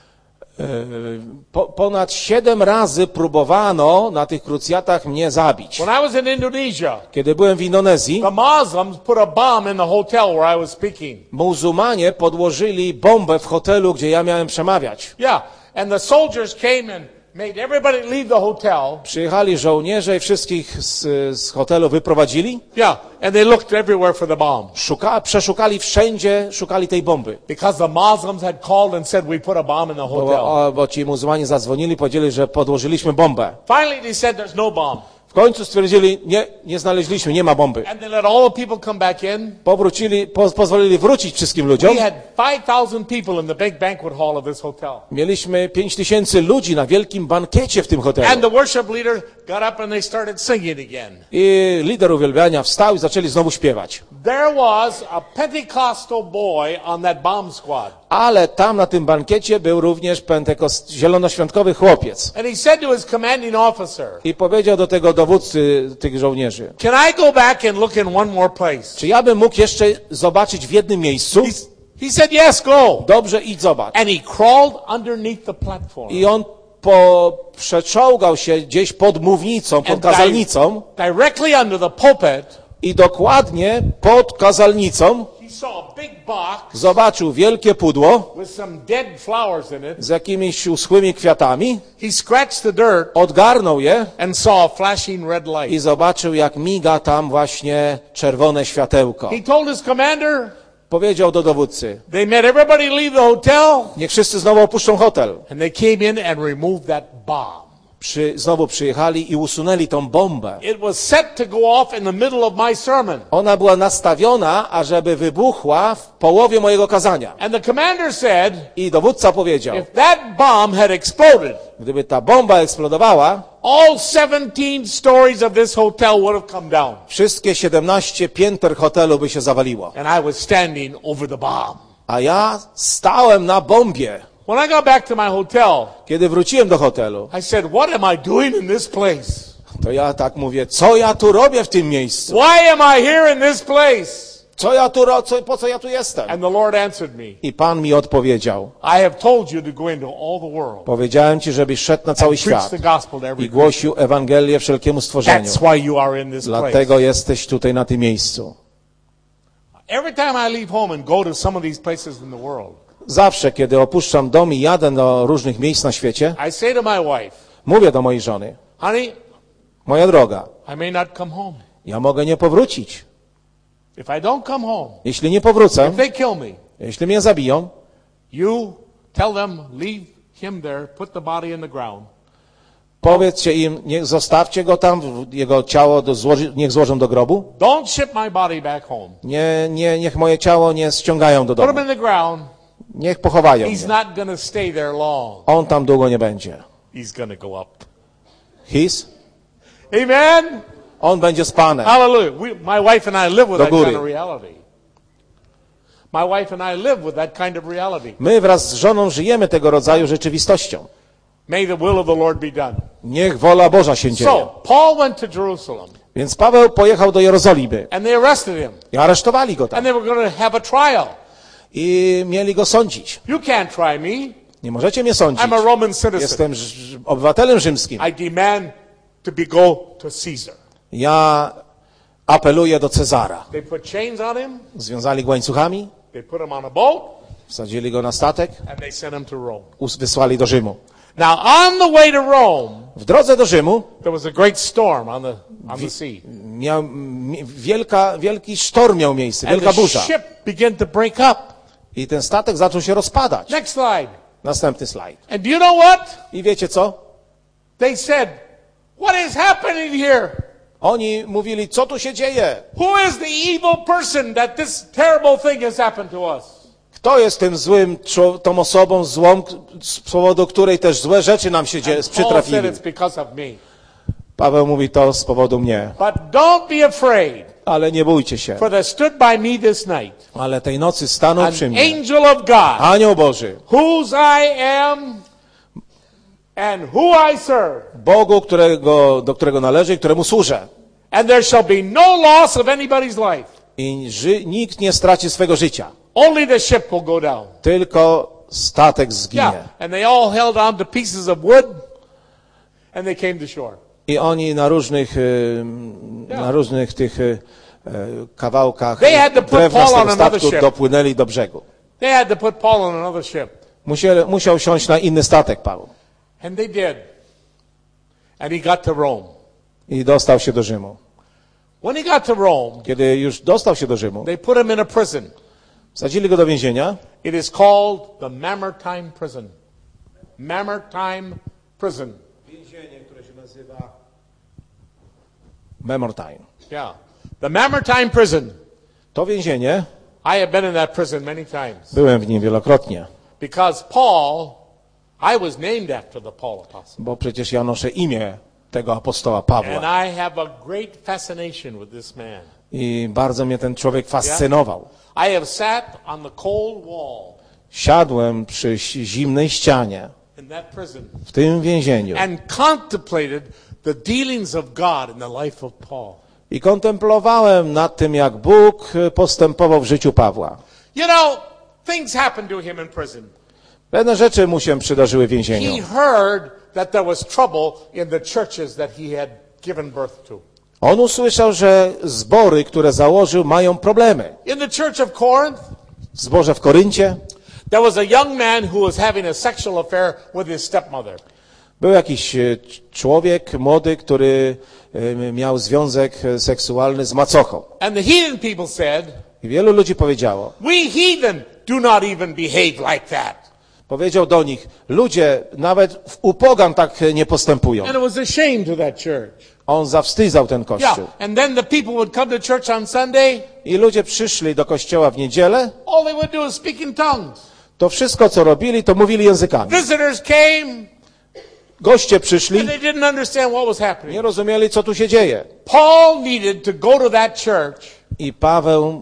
ponad 7 razy próbowano na tych krucjatach mnie zabić. When I was in Indonesia, Kiedy byłem w Indonezji, the Muslims put a bomb in the hotel where I was speaking. muzułmanie podłożyli bombę w hotelu, gdzie ja miałem przemawiać. Yeah, and the soldiers came and made everybody leave the hotel. Przyjechali żołnierze i wszystkich z hotelu wyprowadzili. Yeah, and they looked everywhere for the bomb. Przeszukali wszędzie, szukali tej bomby. Because the Muslims had called and said we put a bomb in the hotel. Bo ci muzułmanie zadzwonili, powiedzieli, że podłożyliśmy bombę. Finally they said there's no bomb. W końcu stwierdzili: nie znaleźliśmy, nie ma bomby. And they let all the people come back in. Pozwolili wrócić wszystkim ludziom. We had 5,000 people in the big banquet hall of this hotel. Mieliśmy 5000 ludzi na wielkim bankiecie w tym And hotelu. the worship leader got up and they started singing again. I lider uwielbiania wstał i zaczęli znowu śpiewać. There was a Pentecostal boy on that bomb squad. Ale tam na tym bankiecie był również zielonoświątkowy chłopiec. And he said to his commanding officer, I powiedział do tego dowódcy tych żołnierzy: can I go back and look in one more place? czy ja bym mógł jeszcze zobaczyć w jednym miejscu? He said, yes, go. Dobrze, idź zobacz. And he crawled underneath the platform. I on przeczołgał się gdzieś pod mównicą, pod kazalnicą directly under the pulpit, i dokładnie pod kazalnicą he saw a big box zobaczył wielkie pudło with some dead flowers in it. z jakimiś uschłymi kwiatami, He scratched the dirt odgarnął je and saw a flashing red light. i zobaczył, jak miga tam właśnie czerwone światełko. He told his commander, Powiedział do dowódcy, they made everybody leave the hotel, niech wszyscy znowu opuszczą hotel. and they came in and removed that bomb. Znowu przyjechali i usunęli tą bombę. It was set to go off in the middle of my sermon. Ona była nastawiona, ażeby wybuchła w połowie mojego kazania. And the commander said, I dowódca powiedział, if that bomb had exploded, gdyby ta bomba eksplodowała, all 17 stories of this hotel would have come down. wszystkie 17 pięter hotelu by się zawaliło. And I was standing over the bomb. A ja stałem na bombie. When I got back to my hotel, Kiedy wróciłem do hotelu, I said, what am I doing in this place? to ja tak mówię, co ja tu robię w tym miejscu? Why am I here in this place? Po co ja tu jestem? And the Lord answered me, I Pan mi odpowiedział, I have told you to go into all the world powiedziałem ci, żebyś szedł na cały and preach świat the gospel to every i głosił Ewangelię wszelkiemu stworzeniu. That's why you are in this place. Dlatego jesteś tutaj na tym miejscu. Every time I leave home and go to some of these places in the world, Zawsze, kiedy opuszczam dom i jadę do różnych miejsc na świecie, I say to my wife, mówię do mojej żony, honey, moja droga, I may not come home. ja mogę nie powrócić. If I don't come home, Jeśli nie powrócę, if they kill me, jeśli mnie zabiją, you tell them, leave him there, put the body in the ground. powiedzcie im, niech zostawcie go tam, jego ciało niech złożą do grobu. Don't ship my body back home. Niech moje ciało nie ściągają do Put him domu. in the ground. Niech pochowają He's mnie. not going to stay there long. On tam długo nie będzie. He's going to go up. Amen? On będzie z Panem. Hallelujah. My wife and I live with Do that góry. kind of reality. My wife and I live with that kind of reality. My wraz z żoną żyjemy tego rodzaju rzeczywistością. May the will of the Lord be done. Niech wola Boża się dzieje. So, Paul went to Jerusalem, Więc Paweł pojechał do Jerozolimy and they arrested him, i aresztowali go and tam. they were going to have a trial. I mieli go sądzić. You can't try me. Nie możecie mnie sądzić. I'm a Roman citizen. Jestem obywatelem rzymskim. I demand to go to Caesar. Ja apeluję do Cezara. They put chains on him, Związali go łańcuchami, they put him on a boat, wsadzili go na statek, and they sent him to Rome. wysłali do Rzymu. Now, on the way to Rome, W drodze do Rzymu there was a great storm on the sea. wielki sztorm miał miejsce, And wielka the burza. ship began to break up. I ten statek zaczął się rozpadać. Next slide. Następny slajd. And do you know what? I wiecie co? They said, what is happening here? Oni mówili, co tu się dzieje? Who is the evil person that this terrible thing has happened to us? Kto jest tym złym, tą osobą złą, z powodu której też złe rzeczy nam się Paul said przytrafiły? it's because of me. Paweł mówi, to z powodu mnie. But don't be afraid, Ale nie bójcie się. for there stood by me this night Ale tej nocy stanął an przy mnie angel of God, Anioł Boży, whose I am and who I serve. Bogu, do którego należy i któremu służę. And there shall be no loss of anybody's life. I nikt nie straci swego życia. Only the ship will go down. Tylko statek zginie. Yeah. And they all held on to pieces of wood and they came to shore. I oni na różnych tych kawałkach They had to put drewna Paul z on tego another statku ship. dopłynęli do brzegu. They had to put Paul on another ship. Musiał wsiąść na inny statek, Paweł. And they did. And he got to Rome. I dostał się do Rzymu. When he got to Rome, Kiedy już dostał się do Rzymu, they put him in a prison. wsadzili go do więzienia. It is called the Mamertine Prison. Mamertine Prison. Więzienie, które się nazywa Mamertine. Yeah. The Mamertine Prison. To więzienie, I have been in that prison many times. byłem w nim wielokrotnie, Because Paul, I was named after the Paul apostle. bo przecież ja noszę imię tego apostoła And Pawła. I have a great fascination with this man. I bardzo mnie ten człowiek fascynował. I have sat on the cold wall Siadłem przy zimnej ścianie in that prison w tym więzieniu and contemplated the dealings of God in the life of Paul. i kontemplowałem nad tym, jak Bóg postępował w życiu Pawła. You know, things happened to him in prison. Pewne rzeczy mu się przydarzyły w więzieniu. He heard that there was trouble in the churches that he had given birth to. On usłyszał, że zbory, które założył, mają problemy. In the church of Corinth, W zborze w Koryncie there was a young man who was having a sexual affair with his stepmother. był jakiś człowiek młody, który miał związek seksualny z macochą. And the heathen people said, I wielu ludzi powiedziało, we heathen do not even behave like that. powiedział do nich, ludzie nawet u pogan tak nie postępują. And it was a shame to that church. On zawstydzał ten Yeah, kościół. and then the people would come to church on Sunday. I ludzie przyszli do kościoła w niedzielę, All they would do is speak in tongues. to wszystko co robili, to mówili językami. Visitors came, Goście przyszli, and they didn't understand what was nie happening. rozumieli, co tu się dzieje. Paul needed to go to that church, I Paweł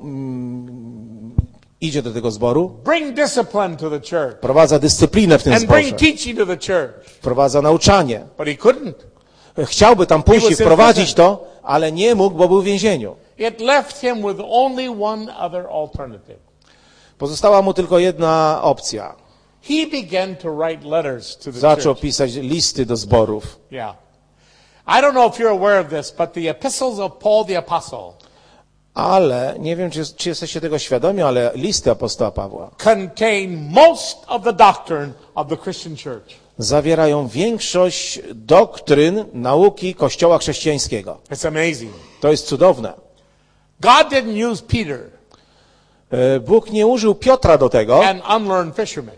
idzie do tego zboru, bring discipline to the church, wprowadza dyscyplinę w tym and bring zborze, teaching to the church. wprowadza nauczanie. But he couldn't. Chciałby tam pójść i was in wprowadzić prison. to, ale nie mógł, bo był w więzieniu. It left him with only one other alternative. Pozostała mu tylko jedna opcja. He began to write letters to the Zaczął church. pisać listy do zborów. Yeah. I don't know if you're aware of this, but the epistles of Paul the Apostle Ale, nie wiem, czy jesteście tego świadomi, ale listy apostoła Pawła contain most of the doctrine of the Christian church. zawierają większość doktryn nauki Kościoła chrześcijańskiego. It's amazing. To jest cudowne. God didn't use Peter, Bóg nie użył Piotra do tego, an unlearned fisherman.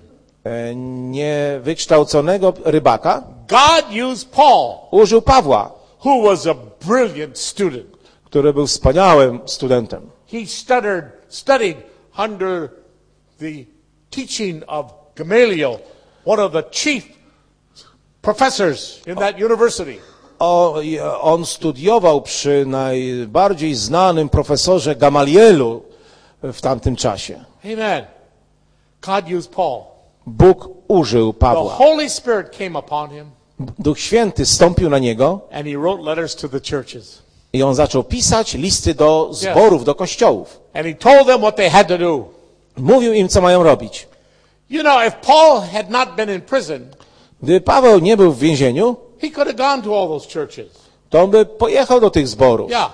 niewykształconego rybaka. God used Paul, Użył Pawła, who was a brilliant student. który był wspaniałym studentem. He studied under the teaching of Gamaliel, one of the chief professors in that university. On studiował przy najbardziej znanym profesorze Gamalielu w tamtym czasie. Amen. God used Paul. Bóg użył The Pawła. Holy Spirit came upon him, Duch Święty stąpił na niego and he wrote letters to the churches. i on zaczął pisać listy do zborów, do kościołów. And he told them what they had to do. Mówił im, co mają robić. You know, if Paul had not been in prison, Gdy Paweł nie był w więzieniu, he could have gone to all those churches. to on by pojechał do tych zborów. Yeah.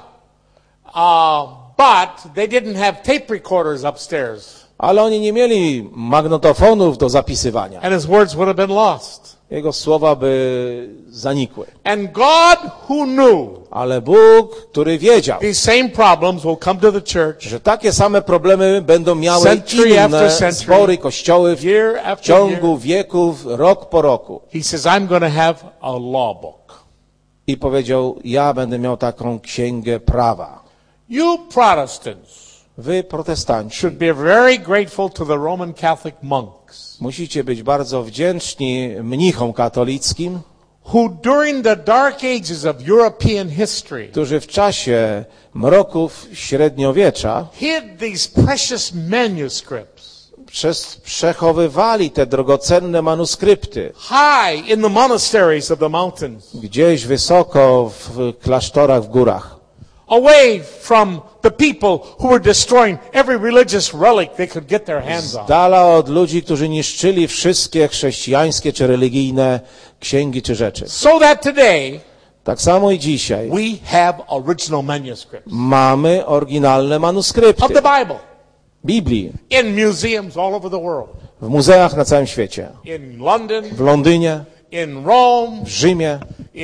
But they didn't have tape recorders upstairs, Ale oni nie mieli magnetofonów do zapisywania. and his words would have been lost. Jego słowa by zanikły. And God, who knew Ale Bóg, który wiedział, these same problems will come to the church że takie same problemy będą miały Century inne after century, zbory, kościoły w year after ciągu year, wieków, rok po roku. he says, I'm going to have a law book. I powiedział, ja będę miał taką księgę prawa. You Protestants Wy, protestanci, should be very grateful to the Roman Catholic monks musicie być bardzo wdzięczni mnichom katolickim, who during the dark ages of European history którzy w czasie mroków średniowiecza hid these precious manuscripts przechowywali te drogocenne manuskrypty high in the monasteries of the mountains, gdzieś wysoko w klasztorach w górach, away from the people who were destroying every religious relic they could get their hands on. z dala od ludzi, którzy niszczyli wszystkie chrześcijańskie czy religijne księgi czy rzeczy. So that today Tak samo i dzisiaj we have original manuscripts mamy oryginalne of manuskrypty the Bible Biblii in museums all over the world. w muzeach na całym świecie. In London, W Londynie, in Rome, w Rzymie,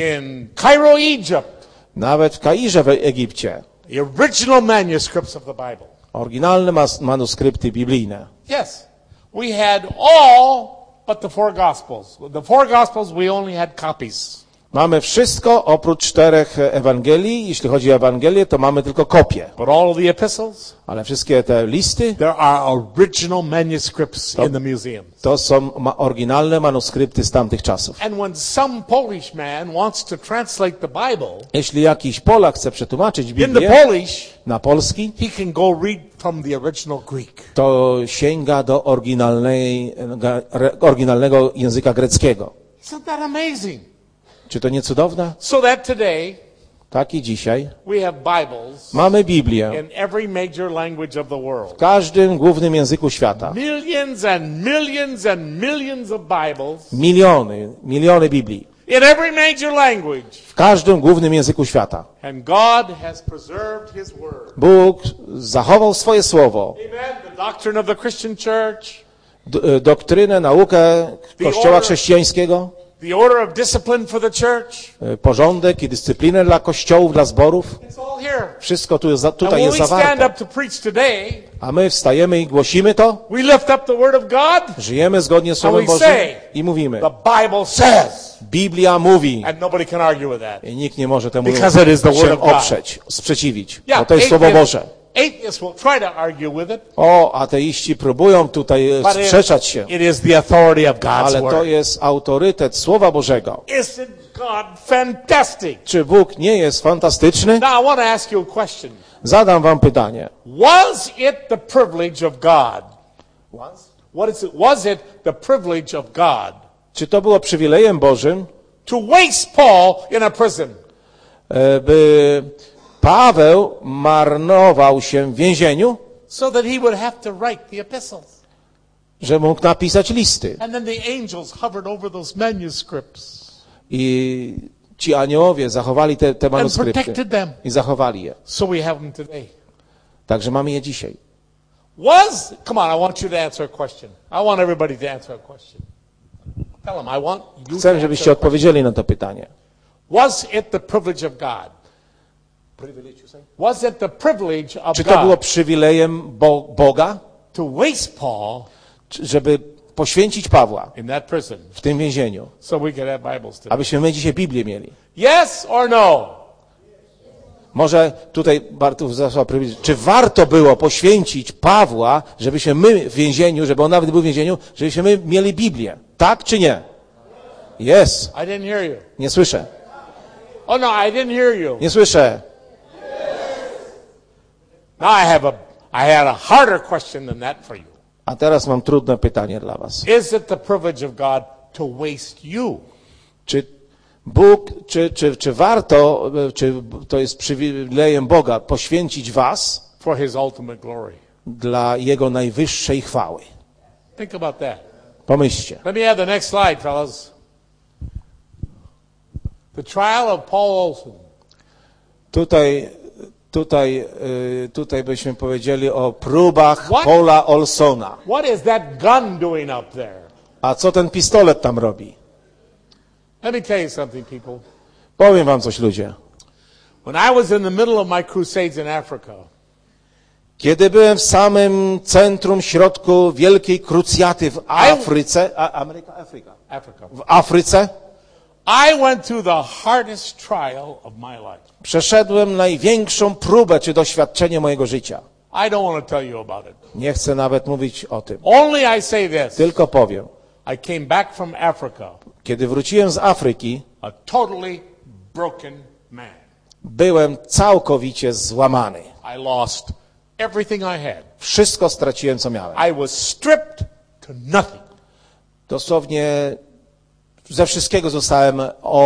in Cairo, Egypt. nawet w Kairze w Egipcie. The original manuscripts of the Bible. Oryginalne manuskrypty biblijne. Yes. We had all but the four Gospels. The four Gospels, we only had copies. Mamy wszystko oprócz 4 Ewangelii. Jeśli chodzi o Ewangelię, to mamy tylko kopie. But all of the epistles, Ale wszystkie te listy there are original manuscripts in the museum. to są oryginalne manuskrypty z tamtych czasów. And when some Polish man wants to translate the Bible Jeśli jakiś Polak chce przetłumaczyć into Biblię Polish, na polski, he can go read from the original Greek. to sięga do oryginalnego języka greckiego. Isn't that amazing? Czy to nie cudowne? So that today Tak i dzisiaj we have Bibles mamy Biblię in every major language of the world. w każdym głównym języku świata. Millions and millions and millions of Bibles Miliony Biblii. in every major language. w każdym głównym języku świata. And God has preserved His word. Bóg zachował swoje słowo, Amen. The doctrine of the Christian church, doktrynę, naukę Kościoła chrześcijańskiego, the order of discipline for the church. porządek i dyscyplinę dla kościołów, dla zborów. It's all here. Wszystko tu jest, And tutaj when jest we stand zawarte. up to preach today, A my wstajemy i głosimy to, we lift up the word of God. żyjemy zgodnie z Słowem And we Bożym say, i mówimy. The Bible says. Biblia mówi. And nobody can argue with that. I nikt nie może temu Because it is the word się of God. oprzeć, sprzeciwić. Bo to jest Słowo atheists- Boże. Atheists will try to argue with it, O, ateiści próbują tutaj but sprzeczać się, it is the authority of God's ale to word. jest autorytet Słowa Bożego. Isn't God fantastic? Czy Bóg nie jest fantastyczny? Now I want to ask you a question. Zadam wam pytanie. Was it the privilege of God? Was it the privilege of God Czy to było przywilejem Bożym, to waste Paul in a prison? by Paweł marnował się w więzieniu, So that he would have to write the epistles. że mógł napisać listy? And then the angels hovered over those manuscripts I ci aniołowie zachowali te and manuskrypty protected them. i zachowali je. So we have them today. Także mamy je dzisiaj. Come on, I want you to answer a question. I want everybody to answer a question. Tell them, I want you to Chcę, answer żebyście a question. odpowiedzieli na to pytanie. Was it the privilege of God? Was it the privilege of Czy to było God przywilejem Boga, to waste Paul żeby poświęcić Pawła in that prison w tym więzieniu, so we could have Bibles today? abyśmy my dzisiaj Biblię mieli? Yes or no? Może tutaj Bartów zasłał powiedzieć, czy warto było poświęcić Pawła, żebyśmy my w więzieniu, żeby on nawet był w więzieniu, żebyśmy my mieli Biblię? Tak czy nie? Yes. I didn't hear you. Nie słyszę. Oh no, I didn't hear you. Nie słyszę. Now I had a harder question than that for you. A teraz mam trudne pytanie dla was. Is it the privilege of God to waste you? Czy Bóg, czy warto, czy to jest przywilejem Boga poświęcić was For His ultimate glory. dla Jego najwyższej chwały? Think about that. Pomyślcie. Let me have the next slide, fellas. The trial of Paul Olson. Tutaj byśmy powiedzieli o próbach What? Paula Olsona. What is that gun doing up there? A co ten pistolet tam robi? Let me tell you something, people. Powiem wam coś, ludzie. When I was in the middle of my crusades in Africa, Kiedy byłem w samym centrum, środku wielkiej krucjaty w Afryce, Africa, w Afryce, I went through the hardest trial of my life. przeszedłem największą próbę czy doświadczenie mojego życia. I don't want to tell you about it. Nie chcę nawet mówić o tym. Only I say this. Tylko powiem. I came back from Africa Kiedy wróciłem z Afryki, a totally broken man. byłem całkowicie złamany. I lost everything I had. Wszystko straciłem, co miałem. I was stripped to nothing. Dosłownie ze wszystkiego zostałem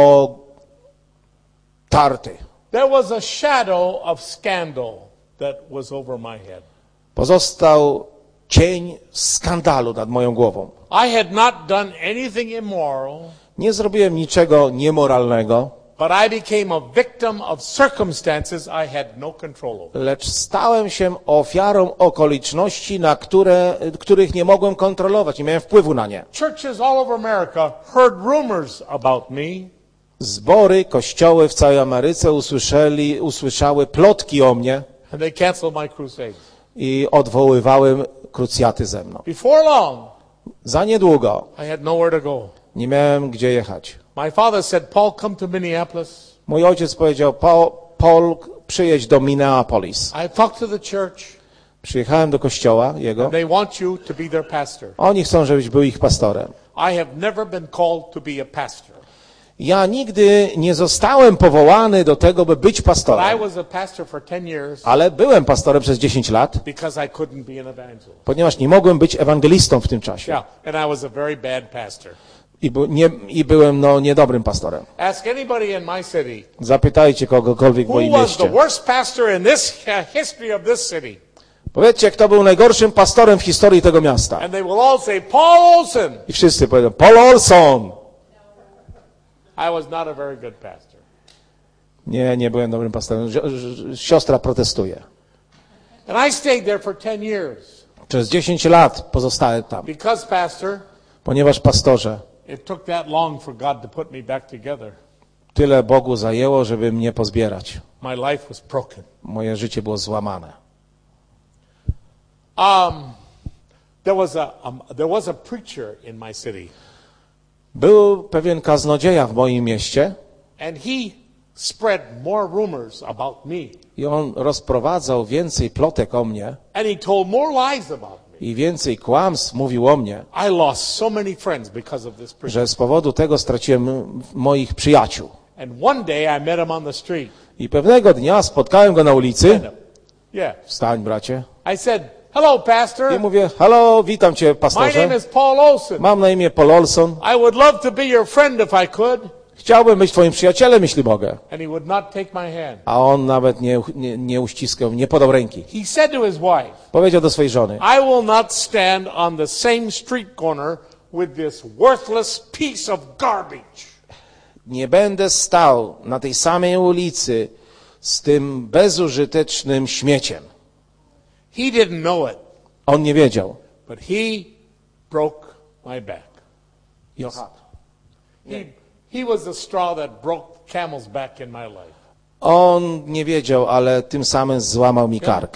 otarty. There was a shadow of scandal that was over my head. Pozostał cień skandalu nad moją głową. I had not done anything immoral, Nie zrobiłem niczego niemoralnego, but I became a victim of circumstances I had no control over. lecz stałem się ofiarą okoliczności, których nie mogłem kontrolować, nie miałem wpływu na nie. Churches all over America heard rumors about me, Zbory, kościoły w całej Ameryce usłyszały plotki o mnie and they canceled my crusades. i odwoływały krucjaty ze mną. Before long, Za niedługo I had nowhere to go. nie miałem gdzie jechać. My father said, Paul, come to Minneapolis. Mój ojciec powiedział, Paul, przyjedź do Minneapolis. I talked to the church. Przyjechałem do kościoła jego. They want you to be their pastor. Oni chcą, żebyś był ich pastorem. I have never been called to be a pastor. Ja nigdy nie zostałem powołany do tego, by być But I pastorem. was a pastor for 10 years Ale byłem pastorem przez 10 lat, because I couldn't be an evangelist. ponieważ nie mogłem być ewangelistą w tym czasie. Yeah, and I was a very bad pastor. I byłem niedobrym pastorem. Ask anybody in my city, Zapytajcie kogokolwiek w who moim was the mieście. worst pastor in this history of this city? Powiedzcie, kto był najgorszym pastorem w historii tego miasta. And they will all say, Paul Olson. I wszyscy powiedzą, Paul Olson. I was not a very good pastor. Nie byłem dobrym pastorem. Siostra protestuje. And I stayed there for 10 years. Przez 10 lat pozostałem tam. Because, Pastor, Ponieważ, pastorze, it took that long for God to put me back together. tyle Bogu zajęło, żeby mnie pozbierać. My life was broken. Moje życie było złamane. There was a preacher in my city. Był pewien kaznodzieja w moim mieście And he spread more rumors about me. i on rozprowadzał więcej plotek o mnie And he told more lies about me. i więcej kłamstw mówił o mnie, I lost so many friends because of this preacher. że z powodu tego straciłem moich przyjaciół. And one day I met him on the street. I pewnego dnia spotkałem go na ulicy. Yeah. Wstań, bracie. I said, "Hello, Pastor. I mówię, halo, witam cię, My pastorze. name is Paul Olson. Mam na imię Paul Olson. I would love to be your friend if I could." Chciałbym być twoim przyjacielem, jeśli mogę. And he would not take my hand. A on nawet nie uściskał, nie podał ręki. He said to his wife, Powiedział do swojej żony, "I will not stand on the same street corner with this worthless piece of garbage." nie będę stał na tej samej ulicy z tym bezużytecznym śmieciem. He didn't know it, On nie wiedział. but he broke my back. He was the straw that broke camel's back in my life. On nie wiedział, ale tym samym złamał mi kark.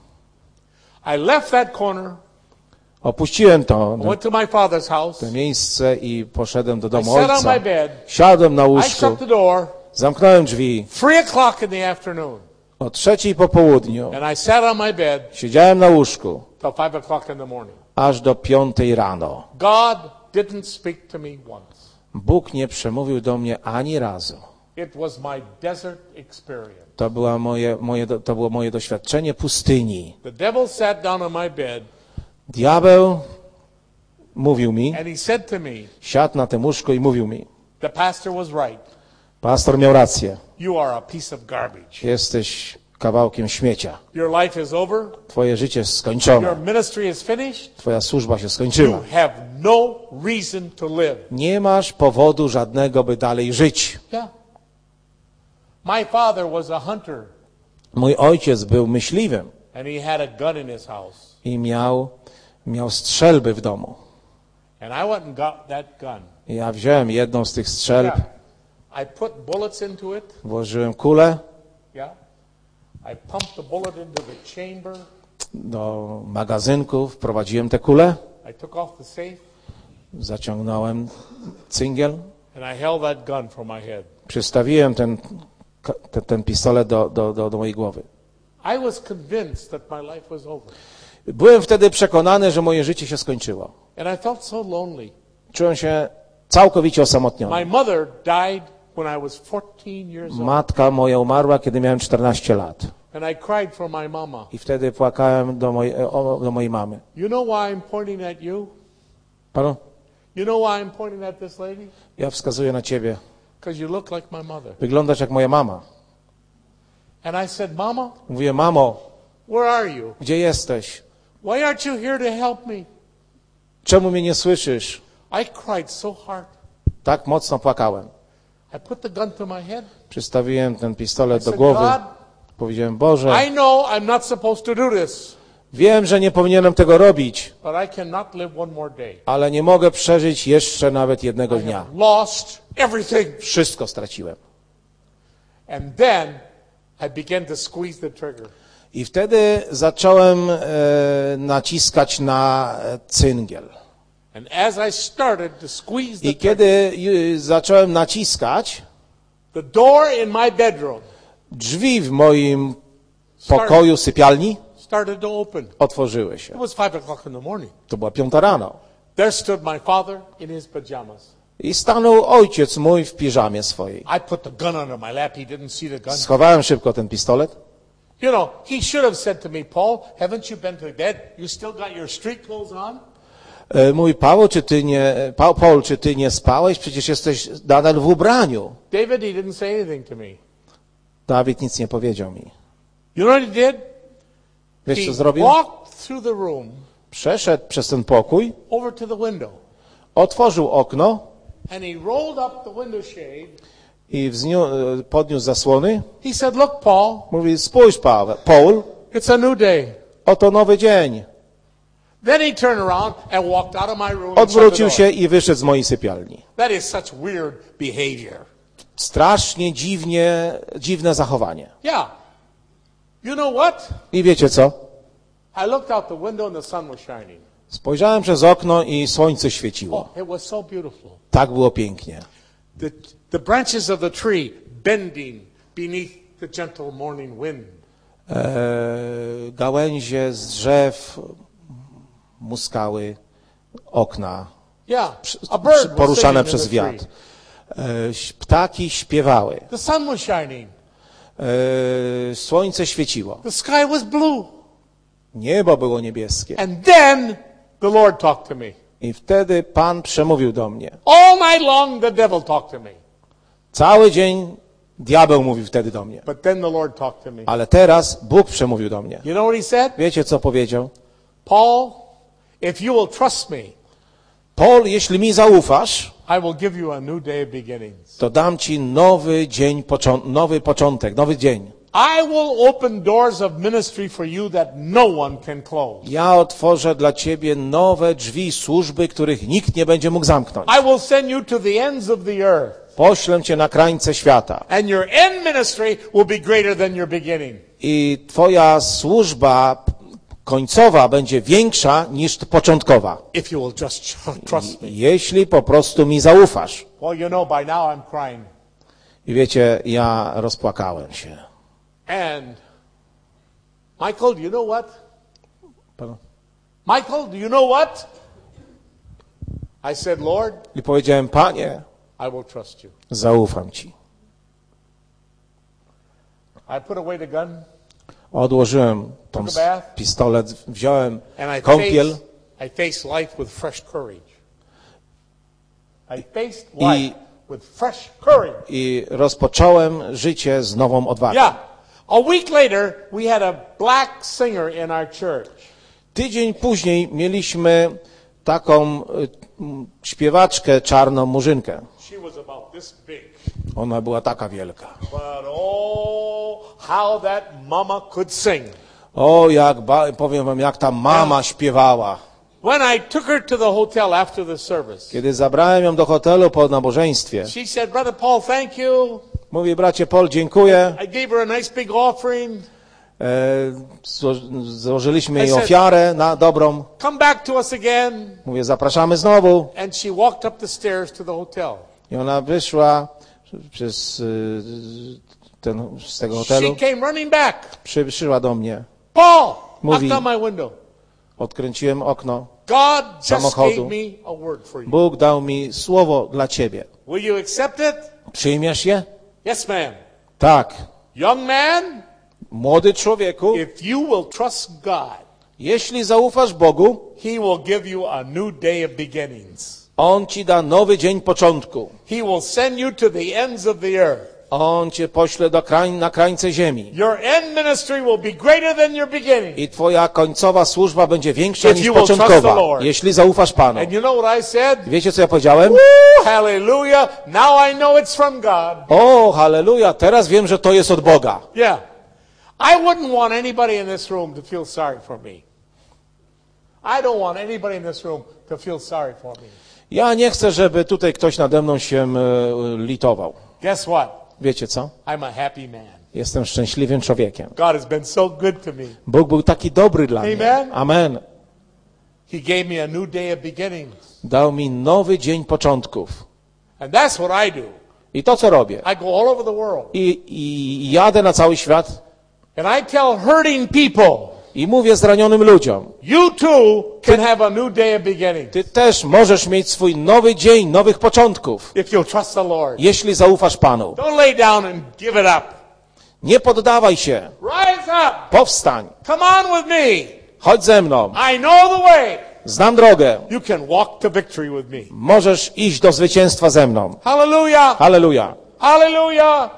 I left that corner, Opuściłem to went to my father's house, to miejsce i poszedłem do I domu sat on ojca. my bed, Siadłem na I łóżku, shut the door, zamknąłem drzwi 3:00 in the afternoon, o 3:00 po południu. and I sat on my bed Siedziałem na łóżku till 5:00 in the morning. aż do 5:00 rano. God didn't speak to me once. Bóg nie przemówił do mnie ani razu. It was my desert experience. To było moje doświadczenie pustyni. The devil sat down on my bed, Diabeł mówił mi, and he said to me, siadł na tym łóżku i mówił mi, "The pastor was right. pastor miał rację, You are a piece of garbage. jesteś kawałkiem śmiecia. Your life is over. Twoje życie jest Your skończone. ministry is finished. Twoja służba się You skończyła. have no reason to live." Nie masz powodu żadnego, by dalej żyć. Yeah. My father was a hunter, Mój ojciec był myśliwym and he had a gun in his house. i miał strzelby w domu. And I went and got that gun. I ja wziąłem jedną z tych strzelb, I put bullets into it. włożyłem kulę Yeah. I pumped the bullet into the chamber. do magazynku, wprowadziłem tę kulę, I took off the safe, zaciągnąłem cyngiel, and I held that gun for my head. przystawiłem ten pistolet do mojej głowy. I was convinced that my life was over. Byłem wtedy przekonany, że moje życie się skończyło. And I felt so lonely. Czułem się całkowicie osamotniony. My mother died when I was 14 years old. Matka moja umarła, kiedy miałem 14 lat. And I cried for my mama. I wtedy płakałem do mojej mamy. You know why I'm pointing at you? Panu, You know why I'm pointing at this lady? ja wskazuję na ciebie. Because you look like my mother. Wyglądasz jak moja mama. And I said, "Mama, Mówię, mamo, where are you? gdzie jesteś? Why aren't you here to help me?" Czemu mnie nie słyszysz? I cried so hard. Tak mocno płakałem. I put the gun to my head. Przystawiłem ten I pistolet do said, głowy. "God, Powiedziałem, Boże, I know I'm not supposed to do this, wiem, że nie powinienem tego robić, but I cannot live one more day. ale nie mogę przeżyć jeszcze nawet jednego I dnia. have lost everything." Wszystko straciłem. And then I began to squeeze the trigger. I wtedy zacząłem naciskać na cyngiel. And as I started to squeeze the I trigger, kiedy zacząłem naciskać, the door in my bedroom drzwi w moim pokoju, sypialni, started to open. otworzyły się. It was 5:00 in the morning. To była 5 rano. There stood my father in his pajamas. I stanął ojciec mój w piżamie swojej. I put the gun under my lap. He didn't see the gun. Schowałem szybko ten pistolet. You know, he should have said to me, "Paul, haven't you been to bed? You still got your street clothes on?" Mój Paul, czy ty nie spałeś? Przecież jesteś nadal w ubraniu. David, he didn't say anything to me. Dawid nic nie powiedział mi. You know what he did? Wiesz, co He zrobił? walked through the room Przeszedł przez ten pokój, over to the window, otworzył okno and he rolled up the window shade. i podniósł zasłony. He said, "Look, Paul, Mówi, spójrz Paul, it's a new day." oto nowy dzień. Then he turned around and walked out of my room. Odwrócił się i wyszedł z mojej sypialni. That is such weird behavior. Strasznie dziwne zachowanie. Yeah. You know what? I wiecie co? I looked out the window and the sun was shining. Spojrzałem przez okno i słońce świeciło. Oh, it was so beautiful. Tak było pięknie. The branches of the tree bending beneath the gentle morning wind. Gałęzie z drzew muskały okna, Yeah. A bird was poruszane singing in przez the wiatr. tree. Ptaki śpiewały. The sun was shining. Słońce świeciło. The sky was blue. Niebo było niebieskie. And then the Lord talked to me. I wtedy Pan przemówił do mnie. All night long the devil talked to me. Cały dzień diabeł mówił wtedy do mnie. But then the Lord talked to me. Ale teraz Bóg przemówił do mnie. You know what he said? Wiecie, co powiedział? Paul, if you will trust me, Paul, jeśli mi zaufasz, I will give you a new day of beginnings. to dam ci nowy dzień, nowy początek, nowy dzień. I will open doors of ministry for you that no one can close. Ja otworzę dla ciebie nowe drzwi służby, których nikt nie będzie mógł zamknąć. I will send you to the ends of the earth. Poślę cię na krańce świata. And your end ministry will be greater than your beginning. I twoja służba końcowa będzie większa niż początkowa. If you will just trust me. Jeśli po prostu mi zaufasz. Well, you know, by now I'm crying. I wiecie, ja rozpłakałem się. And Michael, do you know what? Pardon? Michael, do you know what? I said, Lord, I powiedziałem, Panie, I will trust you. zaufam ci. I put away the gun Odłożyłem tą pistolet, wziąłem and kąpiel I faced life with fresh courage. I faced life with fresh courage. i rozpocząłem życie z nową odwagą. Yeah. A week later, we had a black singer in our church. Tydzień później mieliśmy taką śpiewaczkę czarną murzynkę. She was about this big. Ona była taka wielka. But oh, how that mama could sing. O, powiem wam, jak ta mama śpiewała. When I took her to the hotel after the service, Kiedy zabrałem ją do hotelu po nabożeństwie, she said, Brother Paul, thank you. mówi, bracie Paul, dziękuję. I gave her a nice big offering. Złożyliśmy jej ofiarę na dobrą. Come back to us again. Mówię, zapraszamy znowu. And she walked up the stairs to the hotel. I ona wyszła z tego hotelu. She came running back. Przyszła do mnie. Paul, Mówi, knocked on my window. Odkręciłem okno God just samochodu. gave me a word for you. Bóg dał mi słowo dla ciebie. Will you accept it? Przyjmiesz je? Yes, ma'am. Tak. Young man, Młody człowieku, if you will trust God, jeśli zaufasz Bogu, He will give you a new day of beginnings. On ci da nowy dzień początku. He will send you to the ends of the earth. On cię pośle na krańce ziemi. Your end ministry will be greater than your beginning. I twoja końcowa służba będzie większa If niż you will trust the początkowa, Lord. jeśli zaufasz Panu. And you know what I said? Wiecie, co ja powiedziałem? Woo, hallelujah. Now I know it's from God. O, halleluja, teraz wiem, że to jest od Boga. Yeah. I wouldn't want anybody in this room to feel sorry for me. I don't want anybody in this room to feel sorry for me. Ja nie chcę, żeby tutaj ktoś nade mną się litował. Guess what? Wiecie co? I'm a happy man. Jestem szczęśliwym człowiekiem. God has been so good to me. Bóg był taki dobry dla mnie. Amen. Amen. He gave me a new day of beginnings. Dał mi nowy dzień początków. And that's what I do. I to, co robię. I go all over the world. I jadę na cały świat And I tell hurting people, i mówię zranionym ludziom. you too can have a new day of beginnings. Ty też możesz mieć swój nowy dzień, nowych początków, If you'll trust the Lord. jeśli zaufasz Panu. Don't lay down and give it up. Nie poddawaj się. Rise up. Powstań. Come on with me. Chodź ze mną. I know the way. Znam drogę. You can walk to victory with me. Możesz iść do zwycięstwa ze mną. Hallelujah. Halleluja. Hallelujah.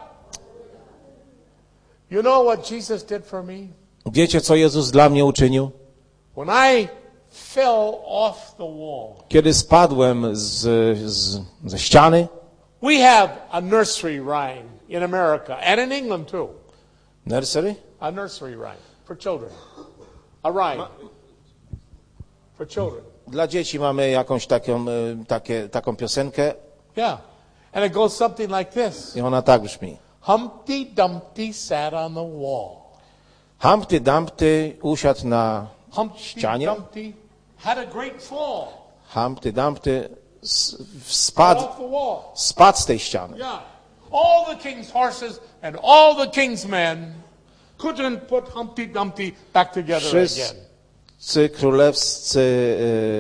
You know what Jesus did for me? Wiecie, co Jezus dla mnie uczynił? When I fell off the wall. Kiedy spadłem ze ściany, We have a nursery rhyme in America and in England too. nursery? A nursery rhyme for children. A rhyme for children. Dla dzieci mamy jakąś taką piosenkę Yeah. And it goes something like this. i ona tak brzmi. Humpty Dumpty sat on the wall. Humpty Dumpty usiadł na Humpty ścianie. Dumpty had a great fall. Humpty Dumpty Fell spadł off the wall. z tej ściany. Yeah. All the king's horses and all the king's men couldn't put Humpty Dumpty back together again. Wszyscy królewscy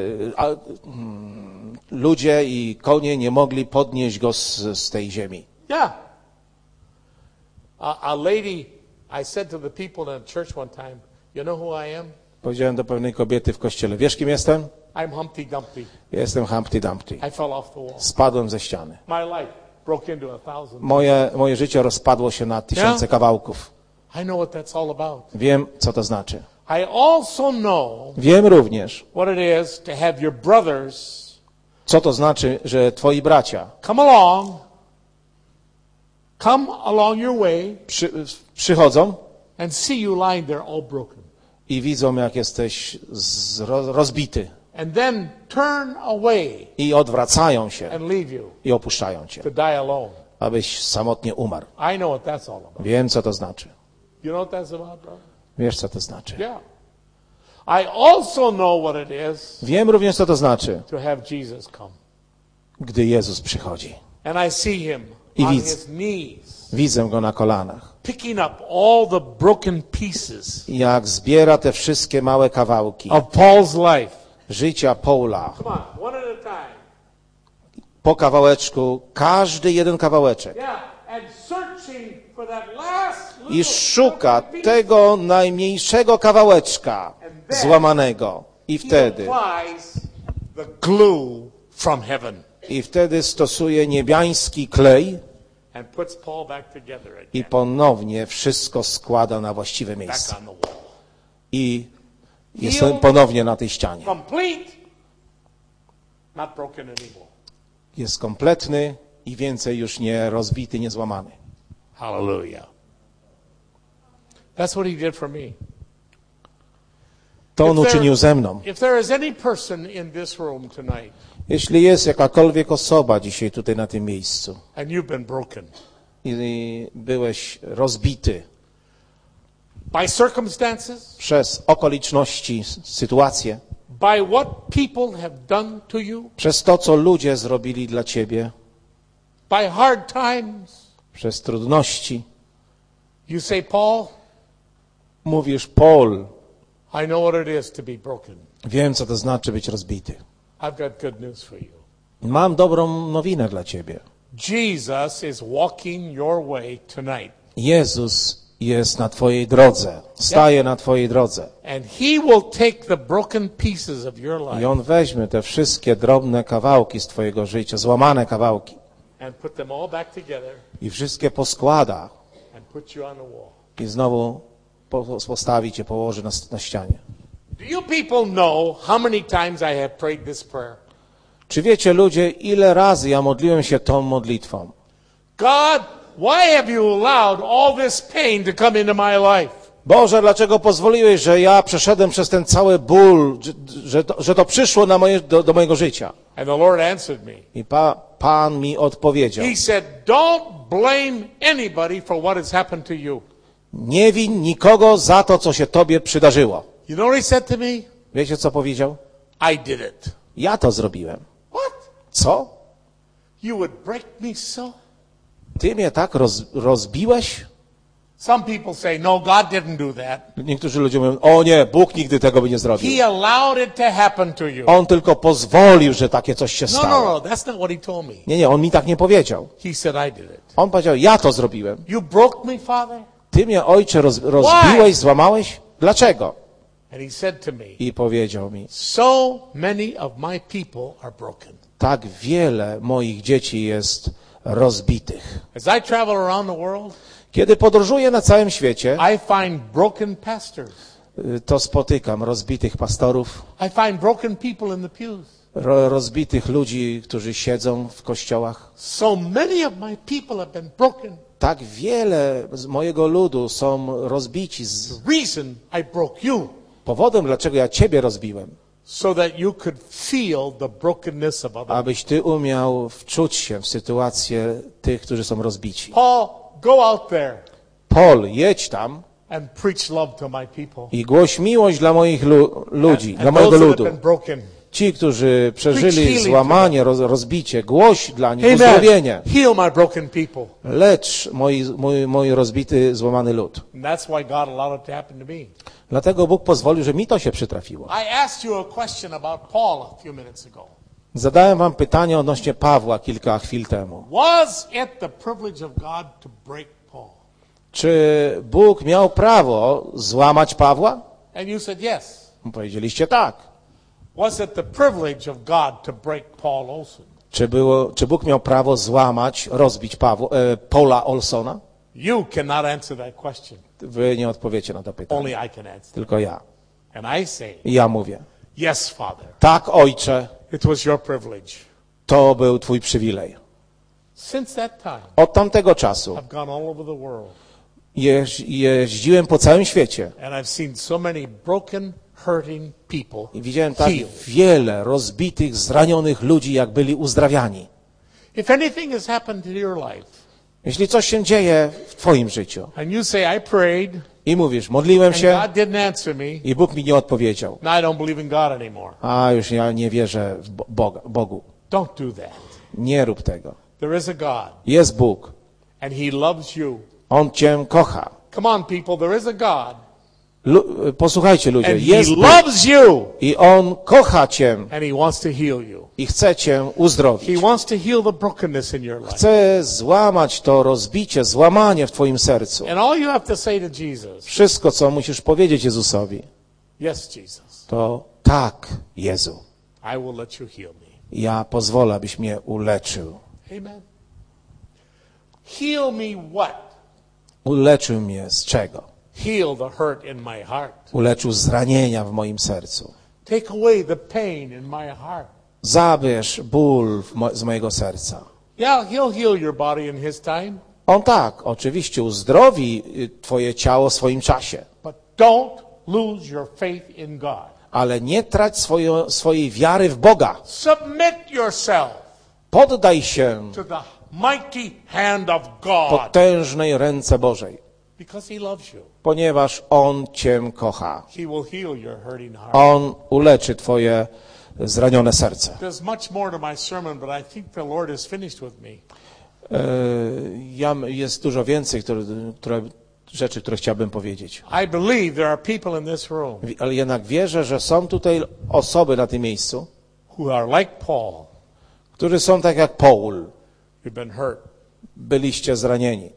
ludzie i konie nie mogli podnieść go z tej ziemi. Yeah. A lady, I said to the people in church one time, you know who I am? Powiedziałem do pewnej kobiety w kościele, wiesz kim jestem? I'm Humpty Dumpty. Jestem Humpty Dumpty. I fell off the wall. Spadłem ze ściany. My life broke into 1,000. Moje życie rozpadło się na tysiące kawałków. I know what that's all about. Wiem, co to znaczy. I also know Wiem również, what it is to have your brothers co to znaczy, że twoi bracia come along your way przychodzą and see you lying there all broken. i widzą, jak jesteś rozbity And then turn away i odwracają się and leave you i opuszczają cię, to die alone. abyś samotnie umarł. I know what that's all about. Wiem, co to znaczy. You know what that's about, brother? Wiesz, co to znaczy. Yeah. I also know what it is Wiem również, co to znaczy, to have Jesus come. gdy Jezus przychodzi. And I see him I on widzę. his knees, Widzę go na kolanach, picking up all the broken pieces jak zbiera te wszystkie małe kawałki of Paul's life. życia Paula. Come on, one at a time. Po kawałeczku, każdy jeden kawałeczek. Yeah, and searching for that last I little szuka broken piece. tego najmniejszego kawałeczka złamanego. I He wtedy applies the glue from heaven stosuje niebiański klej and puts Paul back together i again, ponownie wszystko składa na właściwe back miejsce. on the wall. I jestem ponownie na tej ścianie. Complete, not broken anymore. Jest kompletny i więcej już nie rozbity, nie złamany. Hallelujah. That's what he did for me. To on If there- uczynił ze mną. If there is any person in this room tonight Jeśli jest jakakolwiek osoba dzisiaj tutaj na tym miejscu and you've been broken i byłeś rozbity by circumstances, przez okoliczności, sytuacje, by what people have done to you, przez to, co ludzie zrobili dla ciebie, by hard times, przez trudności, you say, Paul, mówisz, Paul, I know what it is to be broken. wiem, co to znaczy być rozbity. I've got good news for you. Mam dobrą nowinę dla ciebie. Jesus is walking your way tonight. Jezus jest na twojej drodze, staje na twojej drodze. And he will take the broken pieces of your I life On weźmie te wszystkie drobne kawałki z twojego życia, złamane kawałki and put them all back together i wszystkie poskłada and put you on the wall. i znowu postawi cię, położy na ścianie. Do you people know how many times I have prayed this prayer? Czy wiecie, ludzie, ile razy ja modliłem się tą modlitwą? God, why have you allowed all this pain to come into my life? Boże, dlaczego pozwoliłeś, że ja przeszedłem przez ten cały ból, że to przyszło do mojego życia? And the Lord answered me. I Pan mi odpowiedział. He said, don't blame anybody for what has happened to you. Nie win nikogo za to, co się tobie przydarzyło. You know what he said to me? Wiecie, co powiedział? I did it. Ja to zrobiłem. What? Co? You would break me so? Ty mnie tak rozbiłeś? Some people say, no, God didn't do that. Niektórzy ludzie mówią, o nie, Bóg nigdy tego by nie zrobił. He allowed it to happen to you. On tylko pozwolił, że takie coś się No, stało. no, no, that's not what he told me. Nie, on mi tak nie powiedział. He said, I did it. On powiedział, ja to zrobiłem. You broke me, Father? Ty mnie, Ojcze, rozbiłeś, złamałeś? Dlaczego? And he said to me, I powiedział mi, so many of my people are broken. tak wiele moich dzieci jest rozbitych. As I travel around the world, Kiedy podróżuję na całym świecie, I find broken pastors. to spotykam rozbitych pastorów, I find broken people in the pews. rozbitych ludzi, którzy siedzą w kościołach. So many of my people have been broken. Tak wiele z mojego ludu są rozbici. The reason I broke you, Powodem, dlaczego ja ciebie rozbiłem, so that you could feel the brokenness of others. abyś ty umiał wczuć się w sytuację tych, którzy są rozbici. Paul, go out there Paul, jedź tam and preach love to my people. i głoś miłość dla moich ludzi, And dla mojego those that ludu. have been broken. Ci, którzy Preach przeżyli healing złamanie, rozbicie, głoś dla nich Amen. uzdrowienie. Heal my broken people. Lecz mój rozbity, złamany lud. And that's why God allowed it to happen to me. Dlatego Bóg pozwolił, że mi to się przytrafiło. I asked you a question about Paul a few minutes ago. Zadałem wam pytanie odnośnie Pawła kilka chwil temu. Was it the privilege of God to break Paul? Czy Bóg miał prawo złamać Pawła? And you said yes. Powiedzieliście tak. Was it the privilege of God to break Paul also? Czy Bóg miał prawo złamać, rozbić Paula Olsona? You cannot answer that question. Wy nie odpowiecie na to pytanie. Only I can answer. Tylko ja. And I say, I ja mówię. yes, Father. Tak, Ojcze, It was your privilege. to był Twój przywilej. Since that time, Od tamtego czasu I've gone all over the world. jeździłem po całym świecie And I've seen so many broken, hurting people i widziałem tak healed. wiele rozbitych, zranionych ludzi, jak byli uzdrawiani. If anything has happened to your life, Jeśli coś się dzieje w Twoim życiu and you say, I prayed, i mówisz, modliłem and się God didn't answer me, i Bóg mi nie odpowiedział, now I don't believe in God anymore. a już ja nie wierzę w Bogu. Don't do that. Nie rób tego. There is a God, Jest Bóg. and He loves you. On Cię kocha. Come on, people, there is a God, Posłuchajcie ludzie, and He jest Bóg loves you, i On kocha Cię and He wants to heal you. i chce Cię He uzdrowić. wants to heal the brokenness in your life. Chce złamać to rozbicie, złamanie w Twoim sercu. And all you have to say to Jesus, Wszystko, co musisz powiedzieć Jezusowi, yes, Jesus, to tak, Jezu, I will let you heal me. ja pozwolę, abyś mnie uleczył. Amen. Heal me what? Uleczył mnie z czego? Heal the hurt in my heart. Uleczył zranienia w moim sercu. Take away the pain in my heart. Zabierz ból z mojego serca. Yeah, He'll heal your body in His time, On tak, oczywiście uzdrowi Twoje ciało w swoim czasie, but don't lose your faith in God. ale nie trać swojej wiary w Boga. Submit yourself Poddaj się to the mighty hand of God potężnej ręce Bożej, because He loves you. ponieważ On Cię kocha. He will heal your hurting heart. On uleczy Twoje zranione serce. There's much more to my sermon, but I think the Lord is finished with me. Jest dużo więcej rzeczy, które chciałbym powiedzieć. I believe there are people in this room Ale jednak wierzę, że są tutaj osoby na tym miejscu, who are like Paul. którzy są tak jak Paul. You've been hurt. Byliście zranieni.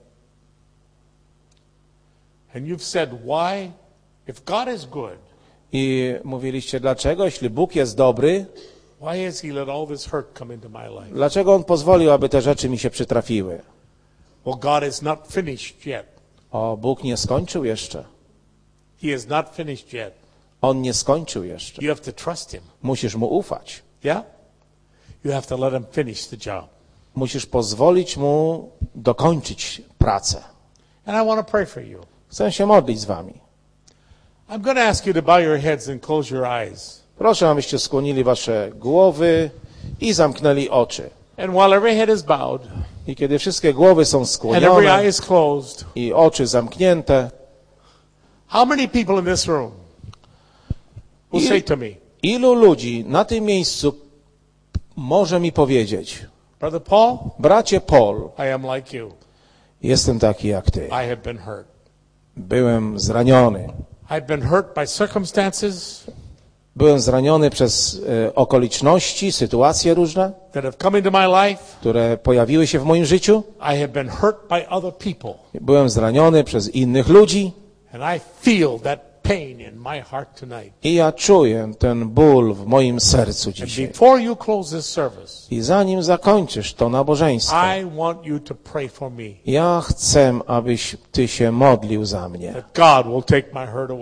And you've said, why? If God is good, I mówiliście, dlaczego, jeśli Bóg jest dobry, why has He let all this hurt come into my life? dlaczego On pozwolił, aby te rzeczy mi się przytrafiły? Well, God is not finished yet. O, Bóg nie skończył jeszcze. He is not finished yet. On nie skończył jeszcze. You have to trust Him. Musisz Mu ufać. Yeah? You have to let Him finish the job. Musisz pozwolić Mu dokończyć pracę. And I want to pray for you. Chcę się modlić z wami. I'm going to ask you to bow your heads and close your eyes. Proszę, abyście skłonili wasze głowy i zamknęli oczy. And while every head is bowed I kiedy wszystkie głowy są and every skłonione eye is closed, i oczy zamknięte, how many people in this room will say to me, ilu ludzi na tym miejscu może mi powiedzieć: Brother Paul, bracie Paul, I am like you. jestem taki jak ty. I have been hurt. Byłem zraniony. I've been hurt by circumstances Byłem zraniony przez okoliczności, sytuacje różne, that have come into my life. które pojawiły się w moim życiu. I have been hurt by other people. Byłem zraniony przez innych ludzi And I feel that pain in my heart tonight. i ja czuję ten ból w moim sercu And dzisiaj. before you close this service, I zanim zakończysz to nabożeństwo, I want you to pray for me ja chcę, abyś ty się modlił za mnie, that God will take my hurt away.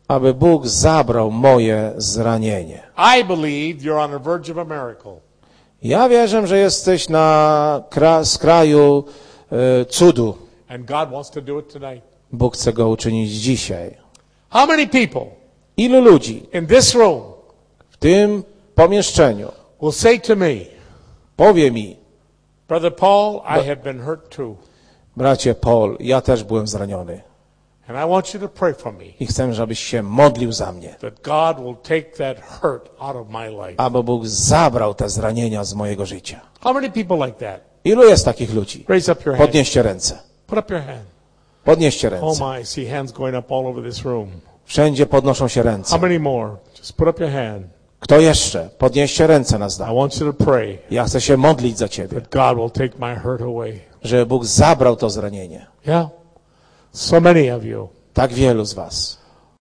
aby Bóg zabrał moje zranienie. I believe you're on the verge of a miracle. Ja wierzę, że jesteś na skraju cudu. And God wants to do it tonight. Bóg chce go uczynić dzisiaj. How many people Ilu ludzi in this room w tym pomieszczeniu will say to me, powie mi, Brother Paul, I have been hurt too. bracie Paul, ja też byłem zraniony And I want you to pray for me i chcę, żebyś się modlił za mnie, that God will take that hurt out of my life. aby Bóg zabrał te zranienia z mojego życia. How many people like that? Ilu jest takich ludzi? Raise up your hand. Podnieście ręce. Put up your hand. Podnieście Oh ręce. my, I see hands going up all over this room. Wszędzie podnoszą się How ręce. many more? Just put up your hand. Kto jeszcze? Podnieście ręce na I znak. want you to pray Ja chcę się modlić za ciebie, that God will take my hurt away. żeby Bóg zabrał to zranienie. Yeah? So many of you. Tak wielu z was.